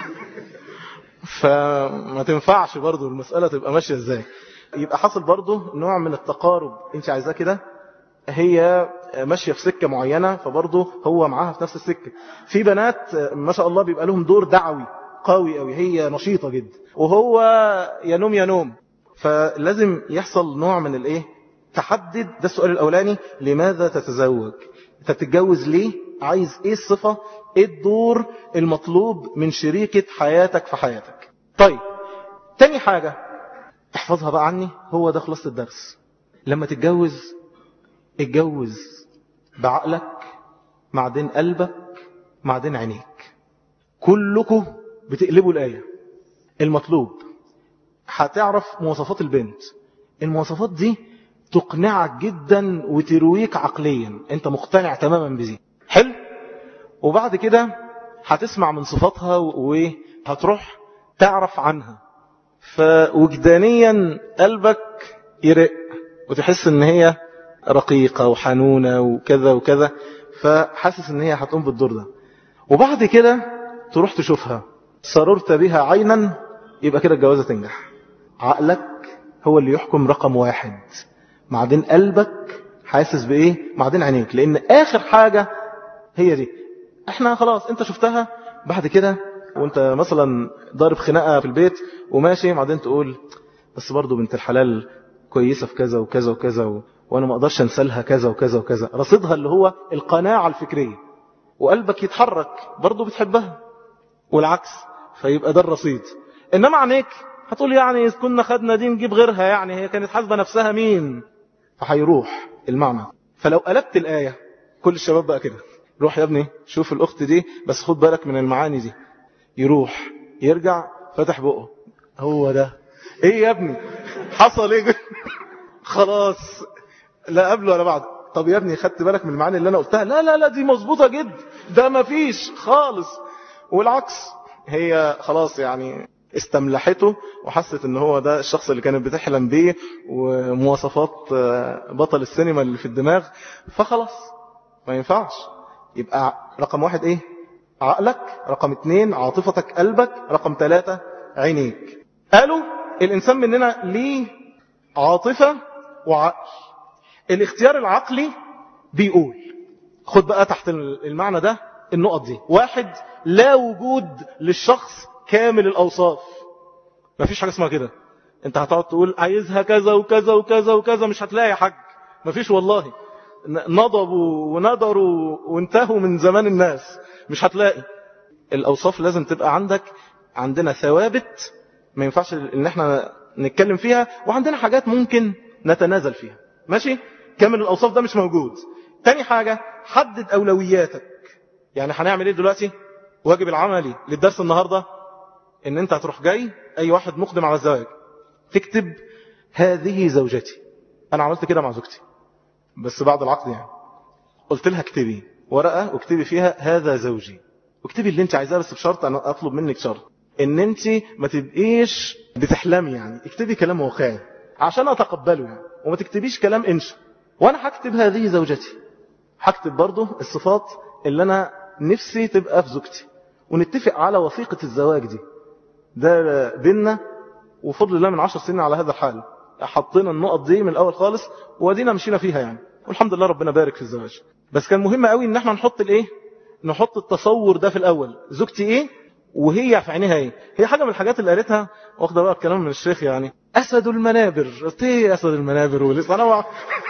فما تنفعش برضو المسألة تبقى ماشية ازاي. يبقى حصل برضو نوع من التقارب، انت عايزاه كده، هي ماشية في سكة معينة فبرضو هو معاها في نفس السكة. في بنات ما شاء الله بيبقى لهم دور دعوي قوي قوي، هي نشيطة جدا وهو ينوم ينوم، فلازم يحصل نوع من الايه، تحدد. ده السؤال الاولاني، لماذا تتزوج؟ انت بتتجوز ليه؟ عايز ايه الصفة، ايه الدور المطلوب من شريكة حياتك في حياتك؟ طيب تاني حاجة احفظها بقى عني، هو ده خلاصة الدرس. لما تتجوز اتجوز بعقلك، معدين قلبك، معدين عينيك. كلكم بتقلبوا الآية. المطلوب هتعرف مواصفات البنت، المواصفات دي تقنعك جدا وترويك عقليا، انت مقتنع تماما بذي. حلو. وبعد كده هتسمع من صفاتها وهتروح تعرف عنها، فوجدانيا قلبك يرق وتحس ان هي رقيقة وحنونة وكذا وكذا، فحاسس ان هي هتقوم بالدور ده. وبعد كده تروح تشوفها، سررت بها عينا، يبقى كده الجوازة تنجح. عقلك هو اللي يحكم رقم واحد، بعدين قلبك حاسس بايه، بعدين عينيك، لان اخر حاجة هي دي. احنا خلاص انت شفتها، بعد كده وانت مثلا ضارب خناقة في البيت وماشي، بعدين تقول بس برضو بنت الحلال كويسة في كذا وكذا وكذا و... وانا ما اقدرش انسلها كذا وكذا وكذا، رصيدها اللي هو القناعة الفكرية، وقلبك يتحرك برضو بتحبها والعكس، فيبقى ده الرصيد. انما عينيك هتقول يعني كنا خدنا دي نجيب غيرها، يعني هي كانت حاسبة نفسها مين، فهيروح المعنى. فلو قلبت الآية، كل الشباب بقى كده، روح يا ابني شوف الأخت دي بس خد بالك من المعاني دي، يروح يرجع فتح بقه، هو ده. ايه يا ابني حصل ايه؟ خلاص لا قبله ولا بعد. طب يا ابني خدت بالك من المعاني اللي انا قلتها؟ لا لا لا دي مظبوطة جدا، ده ما فيش خالص. والعكس، هي خلاص يعني استملحته وحست ان هو ده الشخص اللي كانت بتحلم بيه ومواصفات بطل السينما اللي في الدماغ، فخلاص ما ينفعش. يبقى رقم واحد ايه؟ عقلك. رقم اتنين عاطفتك قلبك. رقم ثلاثة عينيك. قالوا الانسان مننا ليه عاطفة وعقل. الاختيار العقلي بيقول، خد بقى تحت المعنى ده النقط دي. واحد، لا وجود للشخص كامل الأوصاف، مفيش حاجة اسمها كده. انت هتقعد تقول عايزها كذا وكذا وكذا وكذا، مش هتلاقي يا حاج، مفيش والله. نضبوا وندروا وانتهوا من زمان الناس، مش هتلاقي. الأوصاف لازم تبقى عندك. عندنا ثوابت ما ينفعش ان احنا نتكلم فيها، وعندنا حاجات ممكن نتنازل فيها، ماشي. كامل الأوصاف ده مش موجود. تاني حاجة، حدد أولوياتك. يعني هنعمل ايه دلوقتي؟ واجب العملي للدرس النهاردة ان انت هتروح جاي اي واحد مقدم على الزواج تكتب هذه زوجتي. انا عملت كده مع زوجتي بس بعد العقد، يعني قلت لها اكتبي ورقة واكتبي فيها هذا زوجي، واكتبي اللي انت عايزاه، بس بشرط انا اطلب منك شرط ان انت ما تبقيش بتحلمي، يعني اكتبي كلام واقعي عشان اتقبله يعني، وما تكتبيش كلام انشا. وانا هكتب هذه زوجتي، هكتب برضو الصفات اللي انا نفسي تبقى في زوجتي، ونتفق على وثيقة الزواج دي. ده بيننا، وفضل الله من عشر سنين على هذا الحال، حطينا النقط دي من الاول خالص ودينا مشينا فيها يعني، والحمد لله ربنا بارك في الزواج. بس كان مهم قوي ان احنا نحط الايه، نحط التصور ده في الاول. زوجتي ايه وهي في عينيها ايه. هي حاجة من الحاجات اللي قالتها، واخده بقى الكلام من الشيخ يعني، اسد المنابر. قلت ايه اسد المنابر ولسه انا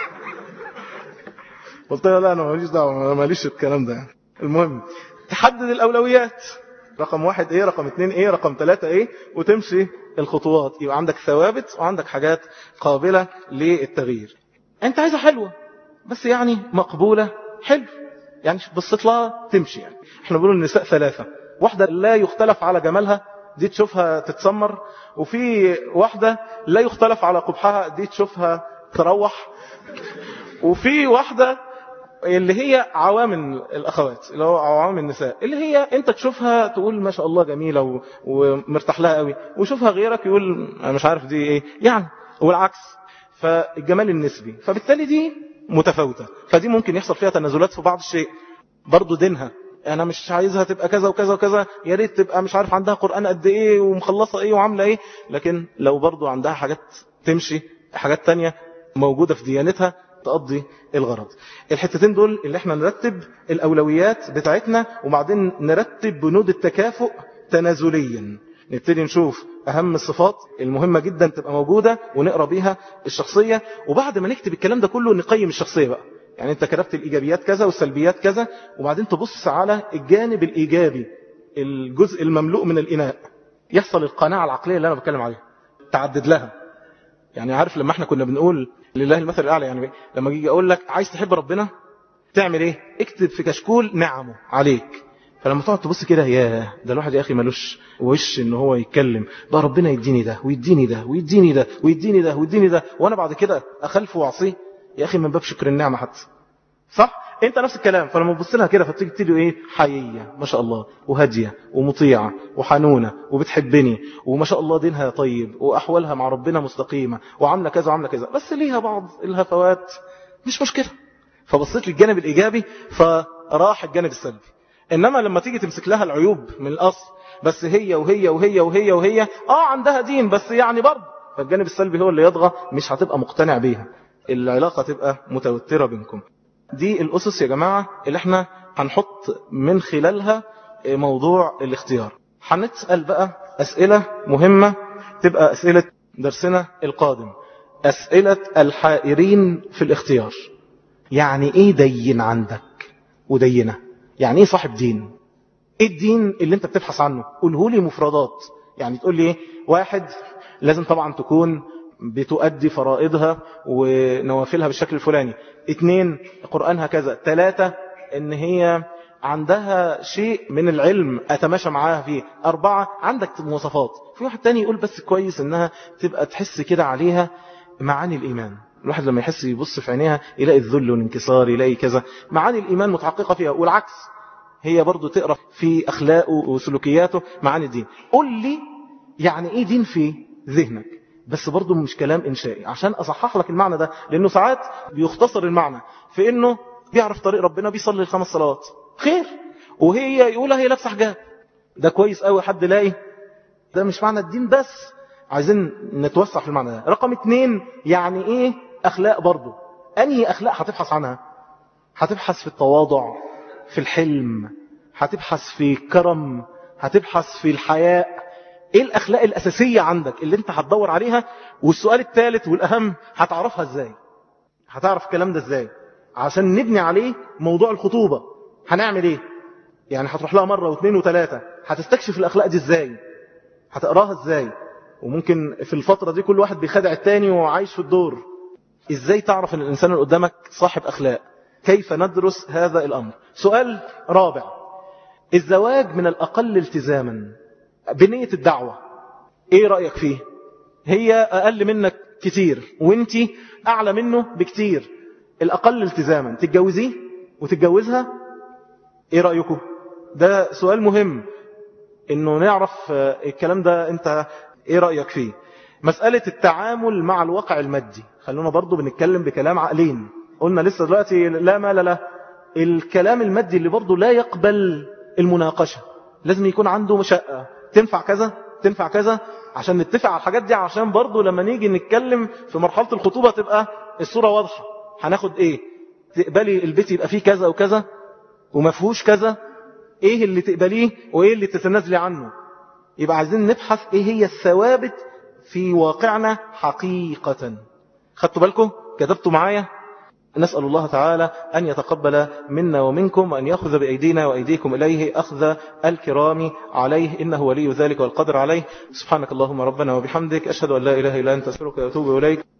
قلت لها لا انا ماليش دعوه، ماليش الكلام ده يعني. المهم تحدد الاولويات، رقم واحد ايه، رقم اتنين ايه، رقم ثلاثة ايه، وتمشي الخطوات. يبقى عندك ثوابت وعندك حاجات قابلة للتغيير. انت عايزة حلوة بس يعني مقبولة، حلو يعني بصت لها تمشي يعني. احنا بنقول النساء ثلاثة، واحدة لا يختلف على جمالها دي تشوفها تتسمر، وفي واحدة لا يختلف على قبحها دي تشوفها تروح، وفي واحدة اللي هي عوام الأخوات اللي هو عوام النساء، اللي هي انت تشوفها تقول ما شاء الله جميلة و... ومرتاح لها قوي، وشوفها غيرك يقول انا مش عارف دي ايه يعني. والعكس فالجمال النسبي، فبالتالي دي متفاوتة، فدي ممكن يحصل فيها تنازلات في بعض الشيء. برضو دينها انا مش عايزها تبقى كذا وكذا وكذا، يا ريت تبقى مش عارف عندها قرآن قد ايه ومخلصة ايه وعاملة ايه، لكن لو برضو عندها حاجات تمشي، حاجات تانية موجودة في ديانتها تقضي الغرض. الحتتين دول اللي احنا نرتب الأولويات بتاعتنا، وبعدين نرتب بنود التكافؤ تنازليا. نبتدي نشوف أهم الصفات المهمة جدا تبقى موجودة ونقرأ بيها الشخصية، وبعد ما نكتب الكلام ده كله نقيم الشخصية بقى. يعني انت كتبت الإيجابيات كذا والسلبيات كذا، وبعدين تبص على الجانب الإيجابي، الجزء المملوء من الإناء، يحصل القناعة العقلية اللي أنا بتكلم عليها، تعدد لها. يعني عارف لما احنا كنا بنقول لله المثل الأعلى، يعني لما جيجي أقول لك عايز تحب ربنا تعمل ايه؟ اكتب في كشكول نعمه عليك. فلما تقعد تبص كده، ياه ده الواحد يا أخي ملوش وش ان هو يتكلم بقى، ربنا يديني ده ويديني ده ويديني ده ويديني ده ويديني ده، وانا بعد كده اخلفه واعصيه. يا أخي من باب شكر النعمة حتى، صح؟ انت نفس الكلام. فلما تبص لها كده فتيجي تدي ايه؟ حيية ما شاء الله، وهادية ومطيعة وحنونة وبتحبني، وما شاء الله دينها طيب، واحوالها مع ربنا مستقيمة، وعامله كذا وعامله كذا، بس ليها بعض الهفوات، مش مشكلة. فبصيت للجانب الايجابي فراح الجانب السلبي. انما لما تيجي تمسك لها العيوب من الاصل، بس هي وهي وهي وهي وهي اه عندها دين بس يعني برضه، فالجانب السلبي هو اللي يطغى، مش هتبقى مقتنع بيها، العلاقة تبقى متوترة بينكم. دي الأسس يا جماعة اللي احنا هنحط من خلالها موضوع الاختيار. هنسأل بقى أسئلة مهمة تبقى أسئلة درسنا القادم، أسئلة الحائرين في الاختيار. يعني ايه دين عندك ودينه؟ يعني ايه صاحب دين؟ ايه الدين اللي انت بتبحث عنه؟ قوله لي مفردات. يعني تقول لي ايه؟ واحد، لازم طبعا تكون بتؤدي فرائضها ونوافلها بالشكل الفلاني. اثنين، قرآنها كذا. ثلاثة، ان هي عندها شيء من العلم اتماشى معاها فيه. أربعة، عندك مواصفات. في واحد تاني يقول بس كويس انها تبقى تحس كده عليها معاني الإيمان. الواحد لما يحس يبص في عينيها يلاقي الذل والانكسار، يلاقي كذا معاني الإيمان متحققة فيها، والعكس هي برضو تقرأ في أخلاقه وسلوكياته معاني الدين. قل لي يعني ايه دين في ذهنك، بس برضو مش كلام إنشائي، عشان أصحح لك المعنى ده، لأنه ساعات بيختصر المعنى في أنه بيعرف طريق ربنا، بيصلي الخمس صلوات، خير، وهي يقولها هي لابسه حجاب، ده كويس قوي. حد لاقي ده مش معنى الدين، بس عايزين نتوسع في المعنى ده. رقم اتنين، يعني ايه أخلاق برضو؟ أنهي أخلاق هتبحث عنها؟ هتبحث في التواضع، في الحلم، هتبحث في كرم، هتبحث في الحياء. ايه الأخلاق الأساسية عندك اللي انت هتدور عليها؟ والسؤال الثالث والأهم، هتعرفها ازاي؟ هتعرف الكلام ده ازاي عشان نبني عليه موضوع الخطوبة؟ هنعمل ايه؟ يعني هتروح لها مرة واثنين وثلاثة، هتستكشف الأخلاق دي ازاي؟ هتقراها ازاي؟ وممكن في الفترة دي كل واحد بيخدع التاني وعايش في الدور. ازاي تعرف ان الإنسان اللي قدامك صاحب أخلاق؟ كيف ندرس هذا الأمر؟ سؤال رابع، الزواج من الأقل التزاما بنية الدعوة، ايه رأيك فيه؟ هي أقل منك كتير وانتي أعلى منه بكتير، الأقل التزاما تتجوزيه وتتجوزها، ايه رأيكم؟ ده سؤال مهم انه نعرف الكلام ده، انت ايه رأيك فيه؟ مسألة التعامل مع الواقع المادي، خلونا برضو بنتكلم بكلام عقلين. قلنا لسه دلوقتي لا مال له، الكلام المادي اللي برضو لا يقبل المناقشة، لازم يكون عنده مشقة، تنفع كذا تنفع كذا، عشان نتفق على الحاجات دي، عشان برضو لما نيجي نتكلم في مرحلة الخطوبة تبقى الصورة واضحة. هناخد ايه؟ تقبلي البيت يبقى فيه كذا وكذا وما فيهوش كذا، ايه اللي تقبليه وايه اللي تتنازلي عنه؟ يبقى عايزين نبحث ايه هي الثوابت في واقعنا حقيقة. خدتوا بالكم؟ كتبتوا معايا؟ نسأل الله تعالى أن يتقبل منا ومنكم، وأن يأخذ بأيدينا وأيديكم إليه أخذ الكرام عليه، إنه ولي ذلك والقدر عليه. سبحانك اللهم ربنا وبحمدك، أشهد أن لا إله إلا أنت، أستغفرك وأتوب إليك.